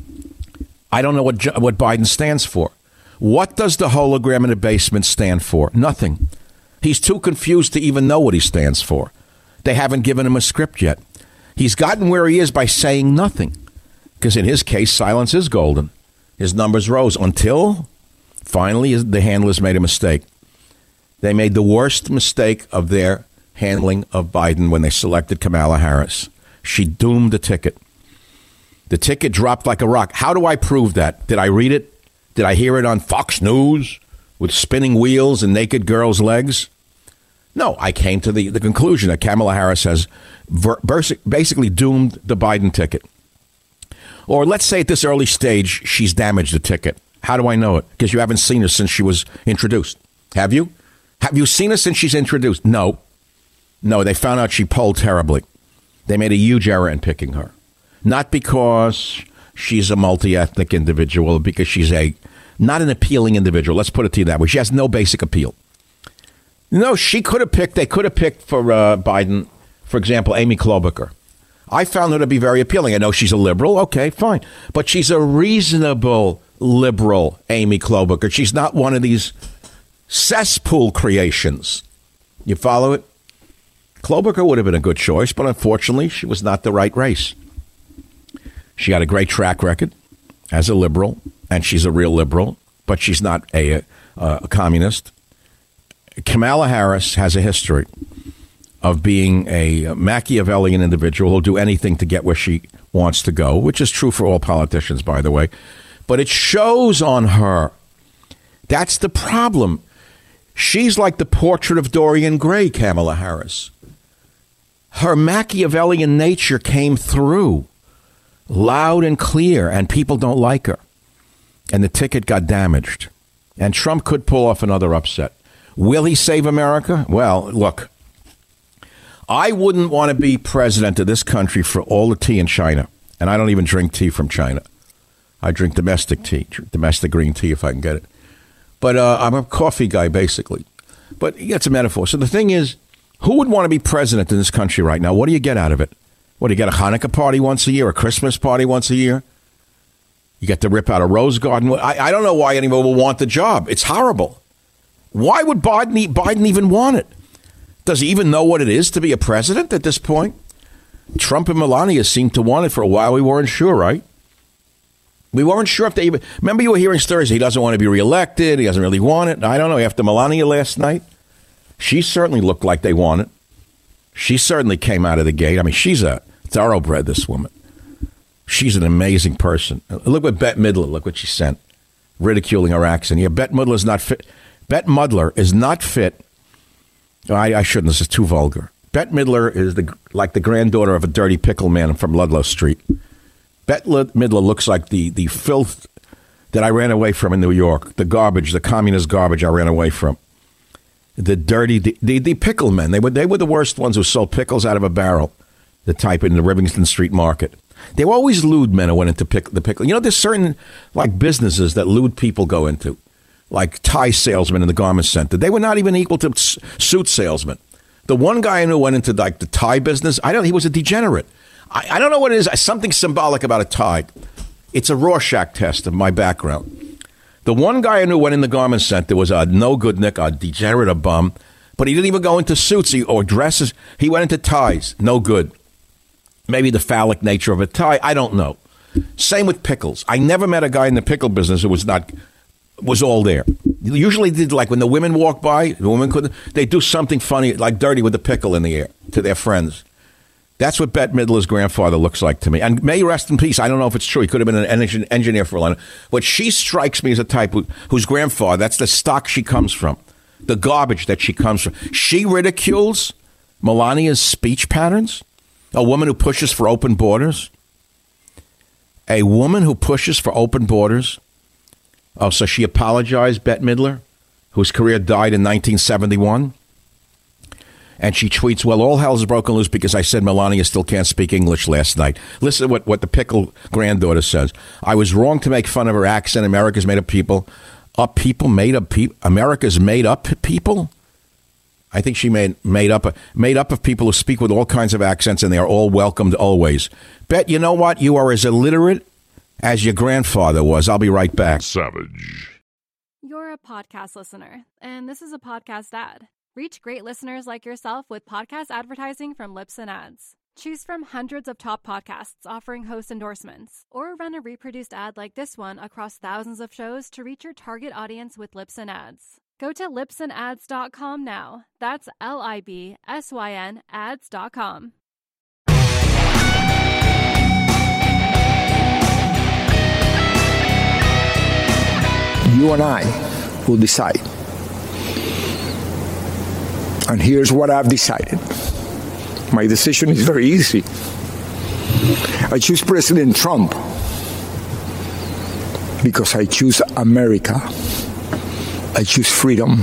I don't know what Biden stands for. What does the hologram in the basement stand for? Nothing. He's too confused to even know what he stands for. They haven't given him a script yet. He's gotten where he is by saying nothing. Because in his case, silence is golden. His numbers rose until finally the handlers made a mistake. They made the worst mistake of their handling of Biden when they selected Kamala Harris. She doomed the ticket. The ticket dropped like a rock. How do I prove that? Did I read it? Did I hear it on Fox News with spinning wheels and naked girls' legs? No, I came to the conclusion that Kamala Harris has basically doomed the Biden ticket. Or let's say at this early stage, she's damaged the ticket. How do I know it? Because you haven't seen her since she was introduced. Have you? Have you seen her since she's introduced? No. No, they found out she polled terribly. They made a huge error in picking her. Not because she's a multi-ethnic individual, because she's not an appealing individual. Let's put it to you that way. She has no basic appeal. No, they could have picked for Biden, for example, Amy Klobuchar. I found her to be very appealing. I know she's a liberal. Okay, fine. But she's a reasonable liberal, Amy Klobuchar. She's not one of these cesspool creations. You follow it? Klobuchar would have been a good choice, but unfortunately, she was not the right race. She had a great track record as a liberal, and she's a real liberal, but she's not a communist. Kamala Harris has a history of being a Machiavellian individual who'll do anything to get where she wants to go, which is true for all politicians, by the way. But it shows on her. That's the problem. She's like the portrait of Dorian Gray, Kamala Harris. Her Machiavellian nature came through loud and clear, and people don't like her. And the ticket got damaged. And Trump could pull off another upset. Will he save America? Well, look, I wouldn't want to be president of this country for all the tea in China. And I don't even drink tea from China. I drink domestic tea, domestic green tea if I can get it. But I'm a coffee guy, basically. But it's a metaphor. So the thing is, who would want to be president in this country right now? What do you get out of it? What, do you get a Hanukkah party once a year, a Christmas party once a year? You get to rip out a rose garden. I don't know why anyone will want the job. It's horrible. Why would Biden even want it? Does he even know what it is to be a president at this point? Trump and Melania seemed to want it for a while. We weren't sure, right? We weren't sure if they even... Remember you were hearing stories, he doesn't want to be reelected, he doesn't really want it. I don't know, after Melania last night, she certainly looked like they want it. She certainly came out of the gate. I mean, she's a thoroughbred, this woman. She's an amazing person. Look what Bette Midler, look what she sent. Ridiculing her accent. Yeah, Bette Midler is not fit. Bette Midler is not fit. I shouldn't, this is too vulgar. Bette Midler is like the granddaughter of a dirty pickle man from Ludlow Street. Bette Midler looks like the filth that I ran away from in New York. The garbage, the communist garbage I ran away from. The dirty, the pickle men. They were the worst ones who sold pickles out of a barrel. The type in the Rivington Street Market. They were always lewd men who went into the pickle. You know, there's certain like businesses that lewd people go into, like tie salesmen in the garment center. They were not even equal to suit salesmen. The one guy I knew went into like the tie business. He was a degenerate. I don't know what it is. Something symbolic about a tie. It's a Rorschach test of my background. The one guy I knew went in the garment center was a no-goodnik, a degenerate, a bum, but he didn't even go into suits or dresses. He went into ties. No good. Maybe the phallic nature of a tie. I don't know. Same with pickles. I never met a guy in the pickle business who was all there. Usually did like when the women walk by, the women couldn't, they do something funny, like dirty with the pickle in the air to their friends. That's what Bette Midler's grandfather looks like to me. And may he rest in peace. I don't know if it's true. He could have been an engineer for a long time. But she strikes me as a type whose grandfather, that's the stock she comes from, the garbage that she comes from. She ridicules Melania's speech patterns. A woman who pushes for open borders. A woman who pushes for open borders Oh, so she apologized, Bette Midler, whose career died in 1971? And she tweets, well, all hell's broken loose because I said Melania still can't speak English last night. Listen to what the pickle granddaughter says. I was wrong to make fun of her accent. America's made up people. America's made up people? I think she made up of people who speak with all kinds of accents, and they are all welcomed always. Bet, you know what? You are as illiterate as your grandfather was. I'll be right back. Savage. You're a podcast listener, and this is a podcast ad. Reach great listeners like yourself with podcast advertising from Libsyn Ads. Choose from hundreds of top podcasts offering host endorsements, or run a reproduced ad like this one across thousands of shows to reach your target audience with Libsyn Ads. Go to libsynads.com now. That's LIBSYN ads.com. You and I will decide. And here's what I've decided. My decision is very easy. I choose President Trump because I choose America. I choose freedom.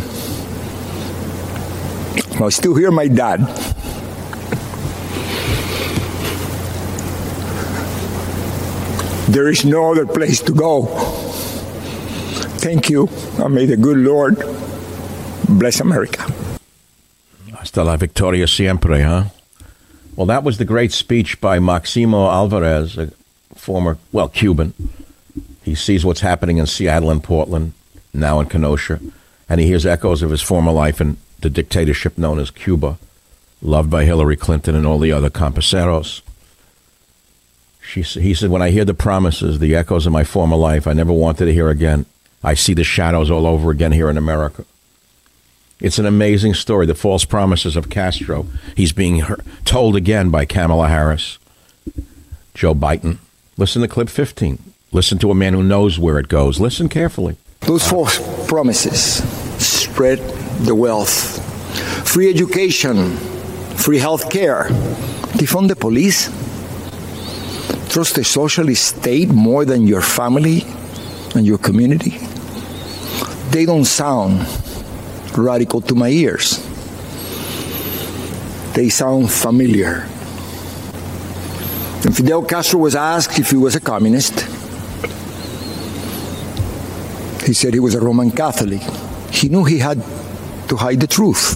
I still hear my dad. There is no other place to go. Thank you, and may the good Lord bless America. Hasta la victoria siempre, huh? Well, that was the great speech by Maximo Alvarez, a former, Cuban. He sees what's happening in Seattle and Portland, now in Kenosha, and he hears echoes of his former life in the dictatorship known as Cuba, loved by Hillary Clinton and all the other compaseros. He said, when I hear the promises, the echoes of my former life, I never wanted to hear again. I see the shadows all over again here in America. It's an amazing story, the false promises of Castro. He's being told again by Kamala Harris, Joe Biden. Listen to clip 15. Listen to a man who knows where it goes. Listen carefully. Those false promises spread the wealth. Free education, free health care, defund the police. Trust the socialist state more than your family and your community. They don't sound radical to my ears. They sound familiar. And Fidel Castro was asked if he was a communist. He said he was a Roman Catholic. He knew he had to hide the truth.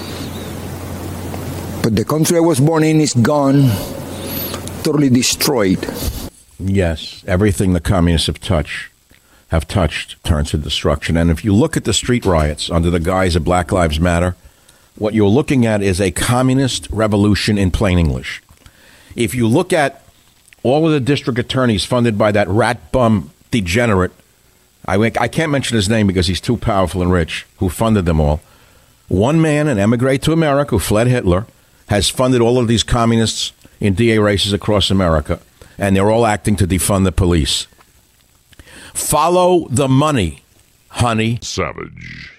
But the country I was born in is gone, totally destroyed. Yes, everything the communists have touched turns to destruction. And if you look at the street riots under the guise of Black Lives Matter, what you're looking at is a communist revolution in plain English. If you look at all of the district attorneys funded by that rat bum degenerate, I can't mention his name because he's too powerful and rich, who funded them all. One man, an emigre to America who fled Hitler, has funded all of these communists in DA races across America, and they're all acting to defund the police. Follow the money, honey. Savage.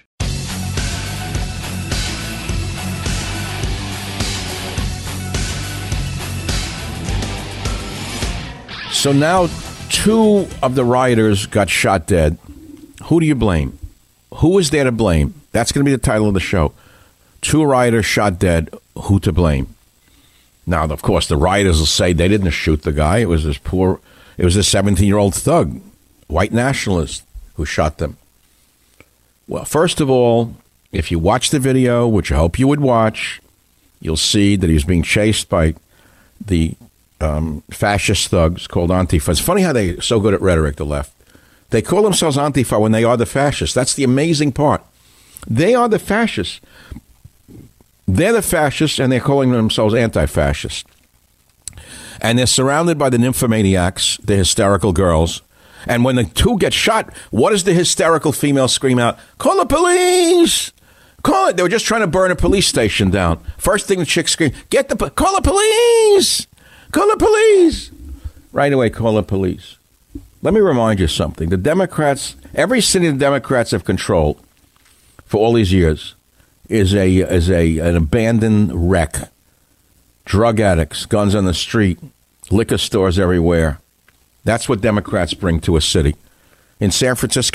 So now 2 of the rioters got shot dead. Who do you blame? Who is there to blame? That's going to be the title of the show. 2 rioters shot dead. Who to blame? Now, of course, the rioters will say they didn't shoot the guy. It was this 17-year-old thug, white nationalist, who shot them. Well, first of all, if you watch the video, which I hope you would watch, you'll see that he was being chased by the fascist thugs called Antifa. It's funny how they're so good at rhetoric, the left. They call themselves Antifa when they are the fascists. That's the amazing part. They are the fascists. They're the fascists, and they're calling themselves anti-fascists. And they're surrounded by the nymphomaniacs, the hysterical girls. And when the 2 get shot, what does the hysterical female scream out? Call the police! Call it. They were just trying to burn a police station down. First thing the chick screamed, call the police! Call the police! Right away, call the police. Let me remind you something. The Democrats, every city the Democrats have controlled for all these years is an abandoned wreck. Drug addicts, guns on the street, liquor stores everywhere. That's what Democrats bring to a city. In San Francisco,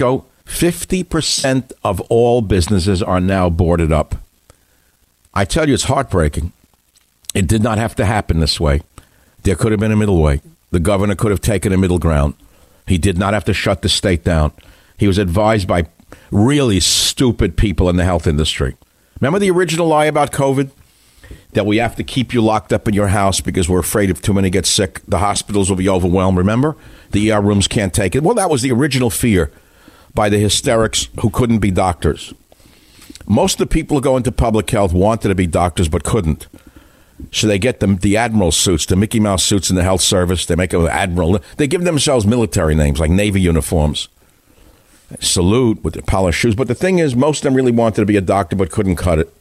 50% of all businesses are now boarded up. I tell you, it's heartbreaking. It did not have to happen this way. There could have been a middle way. The governor could have taken a middle ground. He did not have to shut the state down. He was advised by really stupid people in the health industry. Remember the original lie about COVID? That we have to keep you locked up in your house because we're afraid if too many get sick, the hospitals will be overwhelmed. Remember? The ER rooms can't take it. Well, that was the original fear by the hysterics who couldn't be doctors. Most of the people who go into public health wanted to be doctors but couldn't. So they get them the Admiral suits, the Mickey Mouse suits in the health service. They make them Admiral. They give themselves military names like Navy uniforms. Salute with the polished shoes. But the thing is, most of them really wanted to be a doctor but couldn't cut it.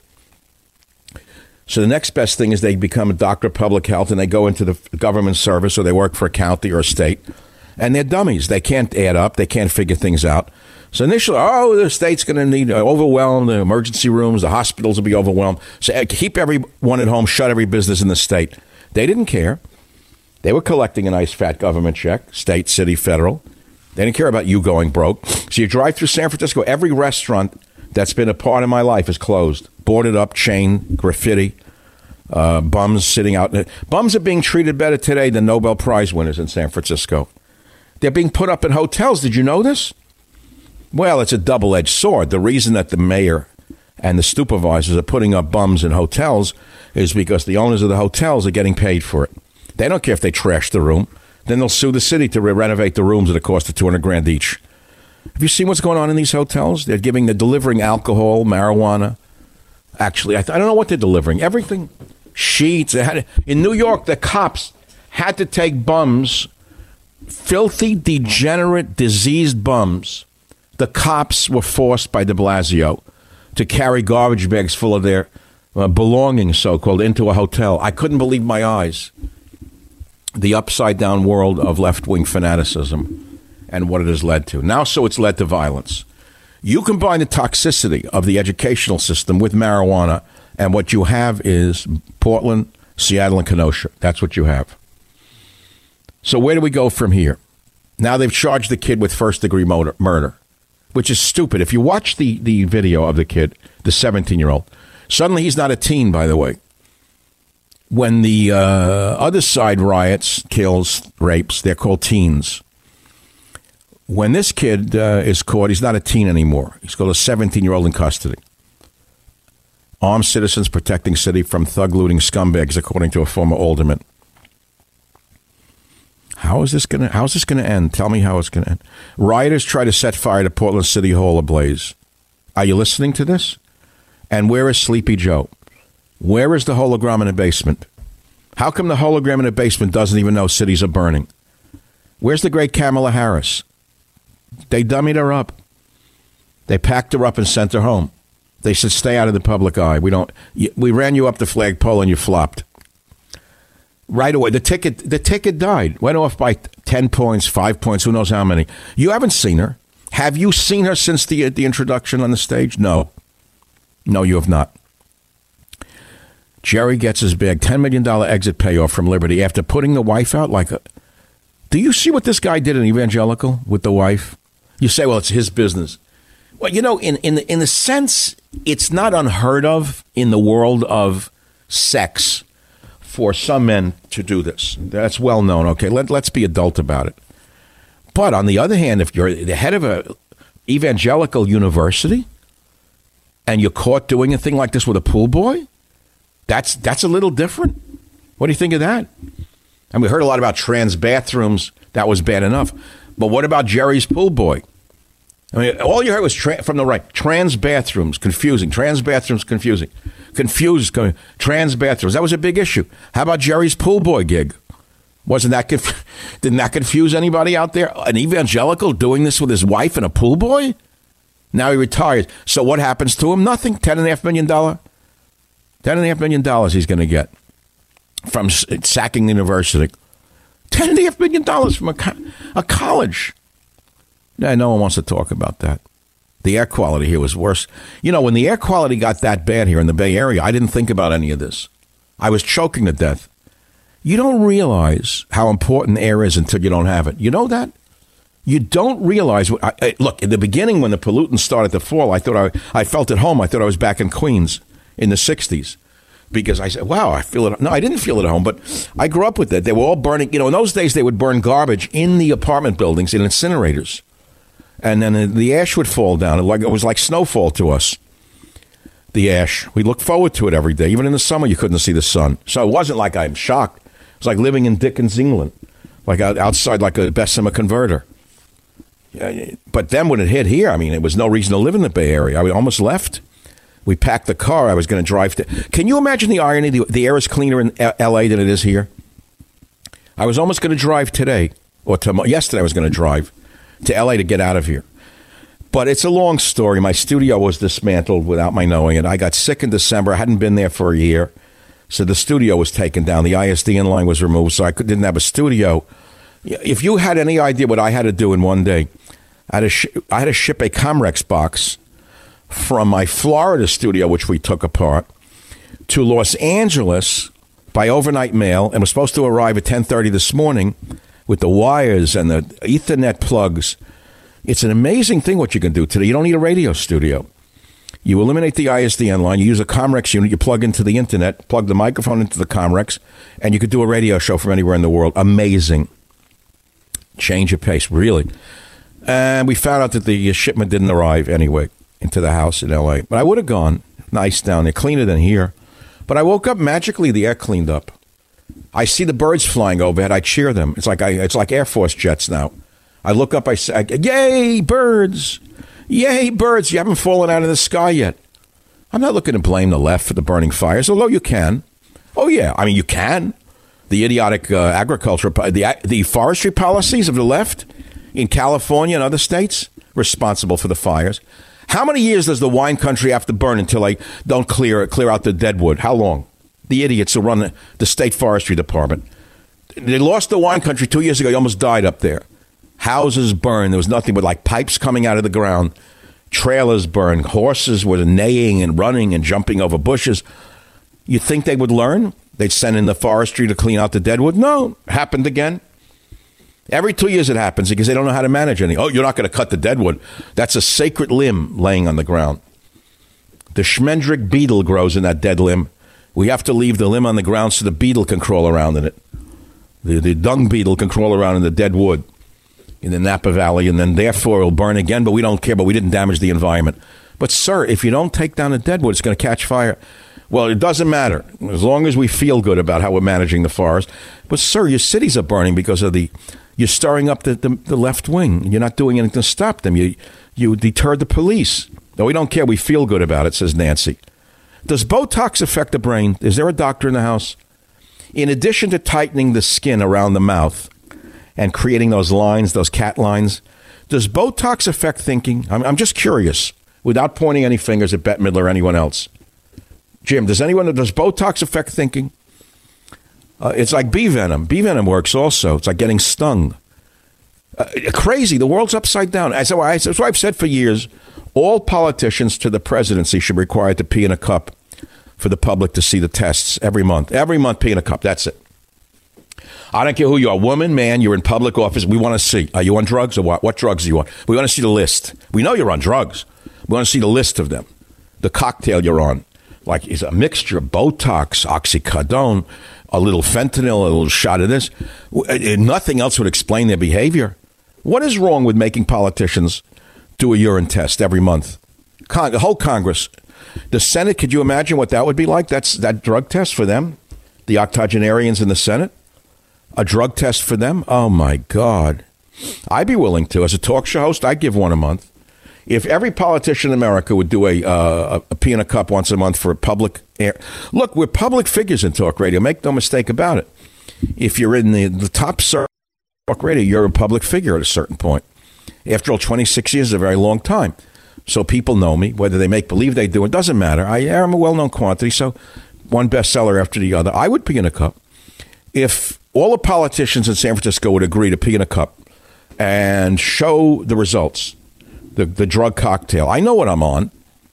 So the next best thing is they become a doctor of public health and they go into the government service or they work for a county or a state. And they're dummies. They can't add up. They can't figure things out. So initially, the state's going to need overwhelmed, the emergency rooms, the hospitals will be overwhelmed. So keep everyone at home, shut every business in the state. They didn't care. They were collecting a nice fat government check, state, city, federal. They didn't care about you going broke. So you drive through San Francisco, every restaurant that's been a part of my life is closed. Boarded up, chain, graffiti, bums sitting out. Bums are being treated better today than Nobel Prize winners in San Francisco. They're being put up in hotels. Did you know this? Well, it's a double-edged sword. The reason that the mayor and the supervisors are putting up bums in hotels is because the owners of the hotels are getting paid for it. They don't care if they trash the room. Then they'll sue the city to renovate the rooms at a cost of $200,000 each. Have you seen what's going on in these hotels? They're delivering alcohol, marijuana. Actually, I don't know what they're delivering. Everything. Sheets. In New York, the cops had to take bums, filthy, degenerate, diseased bums. The cops were forced by de Blasio to carry garbage bags full of their belongings, so-called, into a hotel. I couldn't believe my eyes. The upside-down world of left-wing fanaticism and what it has led to. Now, so it's led to violence. You combine the toxicity of the educational system with marijuana, and what you have is Portland, Seattle, and Kenosha. That's what you have. So where do we go from here? Now they've charged the kid with first-degree murder, which is stupid. If you watch the video of the kid, the 17-year-old, suddenly he's not a teen, by the way. When the other side riots, kills, rapes, they're called teens. When this kid is caught, he's not a teen anymore. He's called a 17-year-old in custody. Armed citizens protecting city from thug-looting scumbags, according to a former alderman. How's this going to end? Tell me how it's going to end. Rioters try to set fire to Portland City Hall ablaze. Are you listening to this? And where is Sleepy Joe? Where is the hologram in the basement? How come the hologram in the basement doesn't even know cities are burning? Where's the great Kamala Harris? They dummied her up. They packed her up and sent her home. They said, stay out of the public eye. We ran you up the flagpole and you flopped. Right away, the ticket died. Went off by 10 points, 5 points, who knows how many. You haven't seen her. Have you seen her since the introduction on the stage? No. No, you have not. Jerry gets his big $10 million exit payoff from Liberty after putting the wife out like a... Do you see what this guy did in Evangelical with the wife? You say, well, it's his business. Well, you know, in the sense, it's not unheard of in the world of sex for some men to do this. That's well known. Okay, let's be adult about it. But on the other hand, if you're the head of a evangelical university and you're caught doing a thing like this with a pool boy, that's a little different. What do you think of that? And we heard a lot about trans bathrooms. That was bad enough. But what about Jerry's pool boy? I mean, all you heard was from the right. Trans bathrooms, confusing. Trans bathrooms, confusing. Confused, trans bathrooms. That was a big issue. How about Jerry's pool boy gig? Didn't that confuse anybody out there? An evangelical doing this with his wife and a pool boy? Now he retired. So what happens to him? Nothing. $10.5 million. $10.5 million he's going to get from sacking the university. $10.5 million from a college. No one wants to talk about that. The air quality here was worse. You know, when the air quality got that bad here in the Bay Area, I didn't think about any of this. I was choking to death. You don't realize how important air is until you don't have it. You know that? You don't realize. Look, in the beginning, when the pollutants started to fall, I thought I felt at home. I thought I was back in Queens in the 60s. Because I said, wow, I feel it. No, I didn't feel it at home, but I grew up with it. They were all burning. In those days, they would burn garbage in the apartment buildings in incinerators. And then the ash would fall down. It was like snowfall to us, the ash. We looked forward to it every day. Even in the summer, you couldn't see the sun. So it wasn't like I'm shocked. It was like living in Dickens, England, like outside like a Bessemer converter. But then when it hit here, it was no reason to live in the Bay Area. I almost left. We packed the car. I was going to drive to. Can you imagine the irony? The air is cleaner in L.A. than it is here. I was almost going to drive today, or yesterday I was going to drive to L.A. to get out of here. But it's a long story. My studio was dismantled without my knowing it. I got sick in December. I hadn't been there for a year. So the studio was taken down. The ISDN line was removed, so I didn't have a studio. If you had any idea what I had to do in one day, I had to ship a Comrex box from my Florida studio, which we took apart, to Los Angeles by overnight mail, and was supposed to arrive at 10:30 this morning with the wires and the Ethernet plugs. It's an amazing thing what you can do today. You don't need a radio studio. You eliminate the ISDN line, you use a Comrex unit, you plug into the internet, plug the microphone into the Comrex, and you could do a radio show from anywhere in the world. Amazing. Change of pace, really. And we found out that the shipment didn't arrive anyway into the house in L.A. But I would have gone. Nice down there, cleaner than here. But I woke up, magically the air cleaned up. I see the birds flying overhead. I cheer them. It's like Air Force jets now. I look up, I say, yay, birds. Yay, birds. You haven't fallen out of the sky yet. I'm not looking to blame the left for the burning fires, although you can. Oh, yeah. You can. The idiotic agriculture, the forestry policies of the left in California and other states responsible for the fires. How many years does the wine country have to burn until they don't clear out the dead wood? How long? The idiots who run the state forestry department. They lost the wine country 2 years ago. They almost died up there. Houses burned. There was nothing but like pipes coming out of the ground. Trailers burned. Horses were neighing and running and jumping over bushes. You think they would learn? They'd send in the forestry to clean out the dead wood? No. Happened again. Every 2 years it happens because they don't know how to manage anything. Oh, you're not going to cut the dead wood. That's a sacred limb laying on the ground. The Schmendrick beetle grows in that dead limb. We have to leave the limb on the ground so the beetle can crawl around in it. The dung beetle can crawl around in the dead wood in the Napa Valley, and then therefore it'll burn again, but we don't care, but we didn't damage the environment. But, sir, if you don't take down the dead wood, it's going to catch fire. Well, it doesn't matter, as long as we feel good about how we're managing the forest. But, sir, your cities are burning because of you're stirring up the left wing. You're not doing anything to stop them. You deterred the police. No, we don't care. We feel good about it, says Nancy. Does Botox affect the brain? Is there a doctor in the house? In addition to tightening the skin around the mouth and creating those lines, those cat lines, does Botox affect thinking? I'm just curious, without pointing any fingers at Bette Midler or anyone else. Jim, does Botox affect thinking? It's like bee venom. Bee venom works also. It's like getting stung. Crazy. The world's upside down. That's what I've said for years. All politicians to the presidency should be required to pee in a cup for the public to see the tests every month. Every month, pee in a cup. That's it. I don't care who you are, woman, man, you're in public office. We want to see. Are you on drugs or what? What drugs are you on? We want to see the list. We know you're on drugs. We want to see the list of them. The cocktail you're on. Like, it's a mixture of Botox, oxycodone, a little fentanyl, a little shot of this. Nothing else would explain their behavior. What is wrong with making politicians do a urine test every month? The whole Congress. The Senate, could you imagine what that would be like? That's that drug test for them? The octogenarians in the Senate? A drug test for them? Oh, my God. I'd be willing to. As a talk show host, I'd give one a month. If every politician in America would do a pee in a cup once a month for public air. Look, we're public figures in talk radio. Make no mistake about it. If you're in the top talk radio, you're a public figure at a certain point. After all, 26 years is a very long time. So people know me. Whether they make believe they do, it doesn't matter. I am a well-known quantity, so one bestseller after the other. I would pee in a cup. If all the politicians in San Francisco would agree to pee in a cup and show the results, the drug cocktail. I know what I'm on.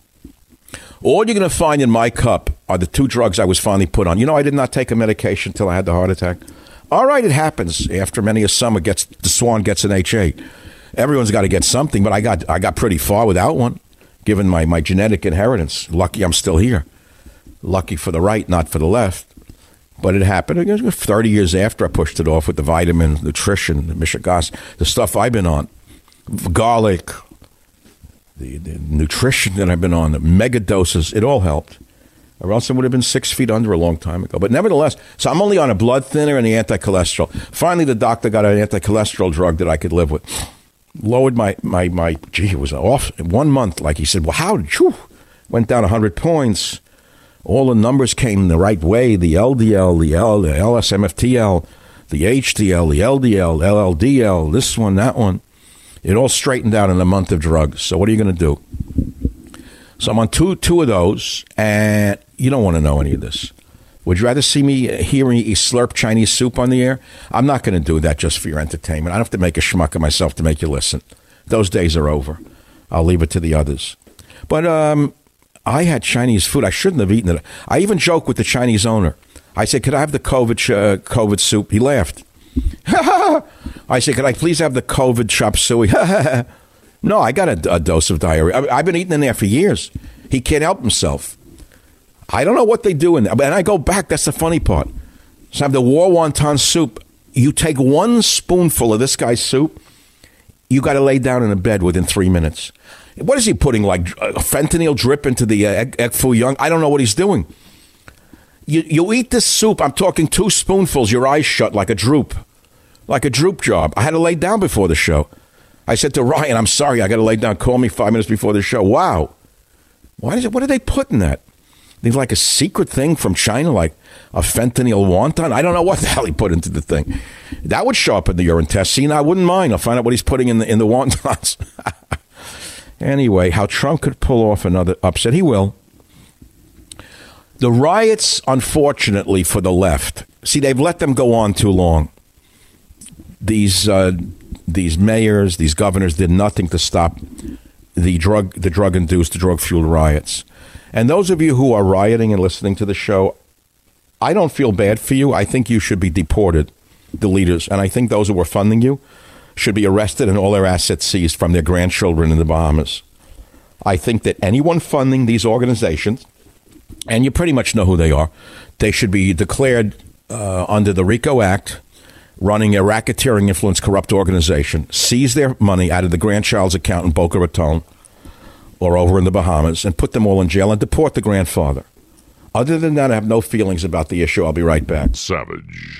All you're going to find in my cup are the two drugs I was finally put on. You know, I did not take a medication until I had the heart attack. All right, it happens. After many a summer, the swan gets an H8. Everyone's got to get something, but I got pretty far without one, given my genetic inheritance. Lucky I'm still here. Lucky for the right, not for the left. But it happened 30 years after I pushed it off with the vitamins, nutrition, the Mishigas, the stuff I've been on. Garlic, the nutrition that I've been on, the mega doses, it all helped. Or else I would have been 6 feet under a long time ago. But nevertheless, so I'm only on a blood thinner and the anti-cholesterol. Finally, the doctor got an anti-cholesterol drug that I could live with. Lowered my it was off 1 month. Like he said, well, how did you? Went down 100 points. All the numbers came the right way. The LDL, the LSMFTL, the HDL, the LDL, LLDL, this one, that one. It all straightened out in a month of drugs. So what are you going to do? So I'm on two of those, and you don't want to know any of this. Would you rather see me hearing you slurp Chinese soup on the air? I'm not going to do that just for your entertainment. I don't have to make a schmuck of myself to make you listen. Those days are over. I'll leave it to the others. But I had Chinese food. I shouldn't have eaten it. I even joked with the Chinese owner. I said, could I have the COVID soup? He laughed. I said, could I please have the COVID chop suey? No, I got a dose of diarrhea. I've been eating in there for years. He can't help himself. I don't know what they do in there. And I go back. That's the funny part. So I have the war wonton soup. You take one spoonful of this guy's soup, you got to lay down in a bed within 3 minutes. What is he putting, like fentanyl drip into the egg foo young? I don't know what he's doing. You eat this soup. I'm talking 2 spoonfuls, your eyes shut like a droop job. I had to lay down before the show. I said to Ryan, I'm sorry, I got to lay down. Call me 5 minutes before the show. Wow. What are they putting that? They've like a secret thing from China, like a fentanyl wonton. I don't know what the hell he put into the thing. That would show up in the urine test. See, I wouldn't mind. I'll find out what he's putting in the wontons. Anyway, how Trump could pull off another upset. He will. The riots, unfortunately, for the left. See, they've let them go on too long. These mayors, these governors did nothing to stop the drug-induced, the drug-fueled riots. And those of you who are rioting and listening to the show, I don't feel bad for you. I think you should be deported, the leaders. And I think those who were funding you should be arrested and all their assets seized from their grandchildren in the Bahamas. I think that anyone funding these organizations, and you pretty much know who they are, they should be declared under the RICO Act, running a racketeering, influence, corrupt organization, seize their money out of the grandchild's account in Boca Raton or over in the Bahamas, and put them all in jail and deport the grandfather. Other than that, I have no feelings about the issue. I'll be right back. Savage.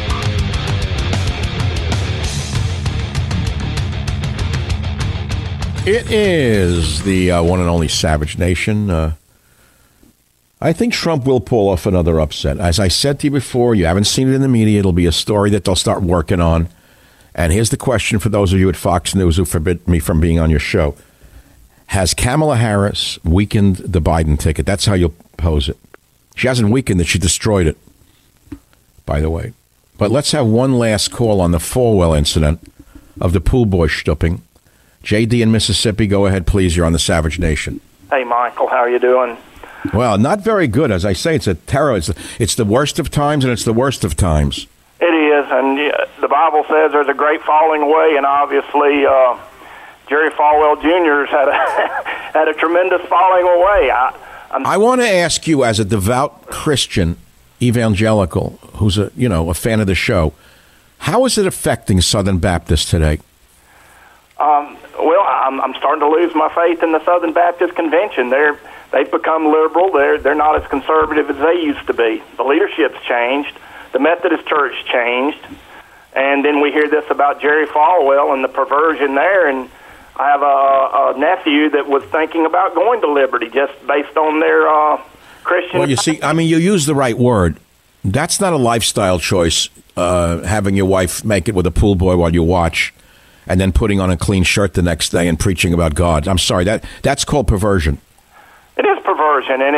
It is the one and only Savage Nation. I think Trump will pull off another upset. As I said to you before, you haven't seen it in the media. It'll be a story that they'll start working on. And here's the question for those of you at Fox News who forbid me from being on your show. Has Kamala Harris weakened the Biden ticket? That's how you'll pose it. She hasn't weakened it. She destroyed it, by the way. But let's have one last call on the Falwell incident of the pool boy stooping. J.D. in Mississippi, go ahead, please. You're on the Savage Nation. Hey, Michael, how are you doing? Well, not very good. As I say, it's a terror. It's the worst of times, and it's the worst of times. It is, and the Bible says there's a great falling away, and obviously Jerry Falwell Jr. had a tremendous falling away. I want to ask you, as a devout Christian evangelical who's a fan of the show, how is it affecting Southern Baptists today? Well, I'm starting to lose my faith in the Southern Baptist Convention. They've become liberal. They're not as conservative as they used to be. The leadership's changed. The Methodist Church changed. And then we hear this about Jerry Falwell and the perversion there. And I have a nephew that was thinking about going to Liberty just based on their Christian... Well, you see, you use the right word. That's not a lifestyle choice, having your wife make it with a pool boy while you watch and then putting on a clean shirt the next day and preaching about God. I'm sorry, that's called perversion. It is perversion, and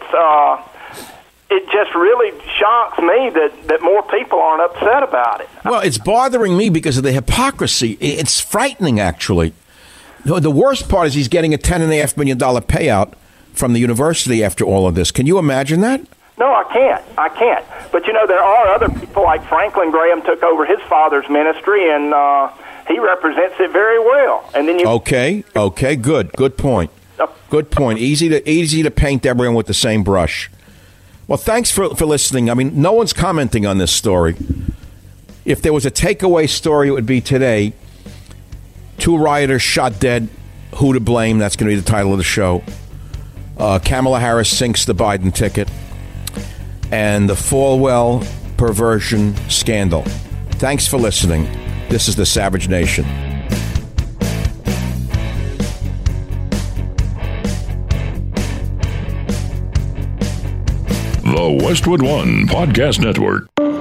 it just really shocks me that more people aren't upset about it. Well, it's bothering me because of the hypocrisy. It's frightening, actually. The worst part is he's getting a $10.5 million payout from the university after all of this. Can you imagine that? No, I can't. But, there are other people, like Franklin Graham took over his father's ministry, and He represents it very well. And then you Okay, good point. Good point. Easy to paint everyone with the same brush. Well, thanks for listening. I mean, no one's commenting on this story. If there was a takeaway story, it would be today. 2 rioters shot dead. Who to blame? That's going to be the title of the show. Kamala Harris sinks the Biden ticket. And the Falwell perversion scandal. Thanks for listening. This is the Savage Nation. The Westwood One Podcast Network.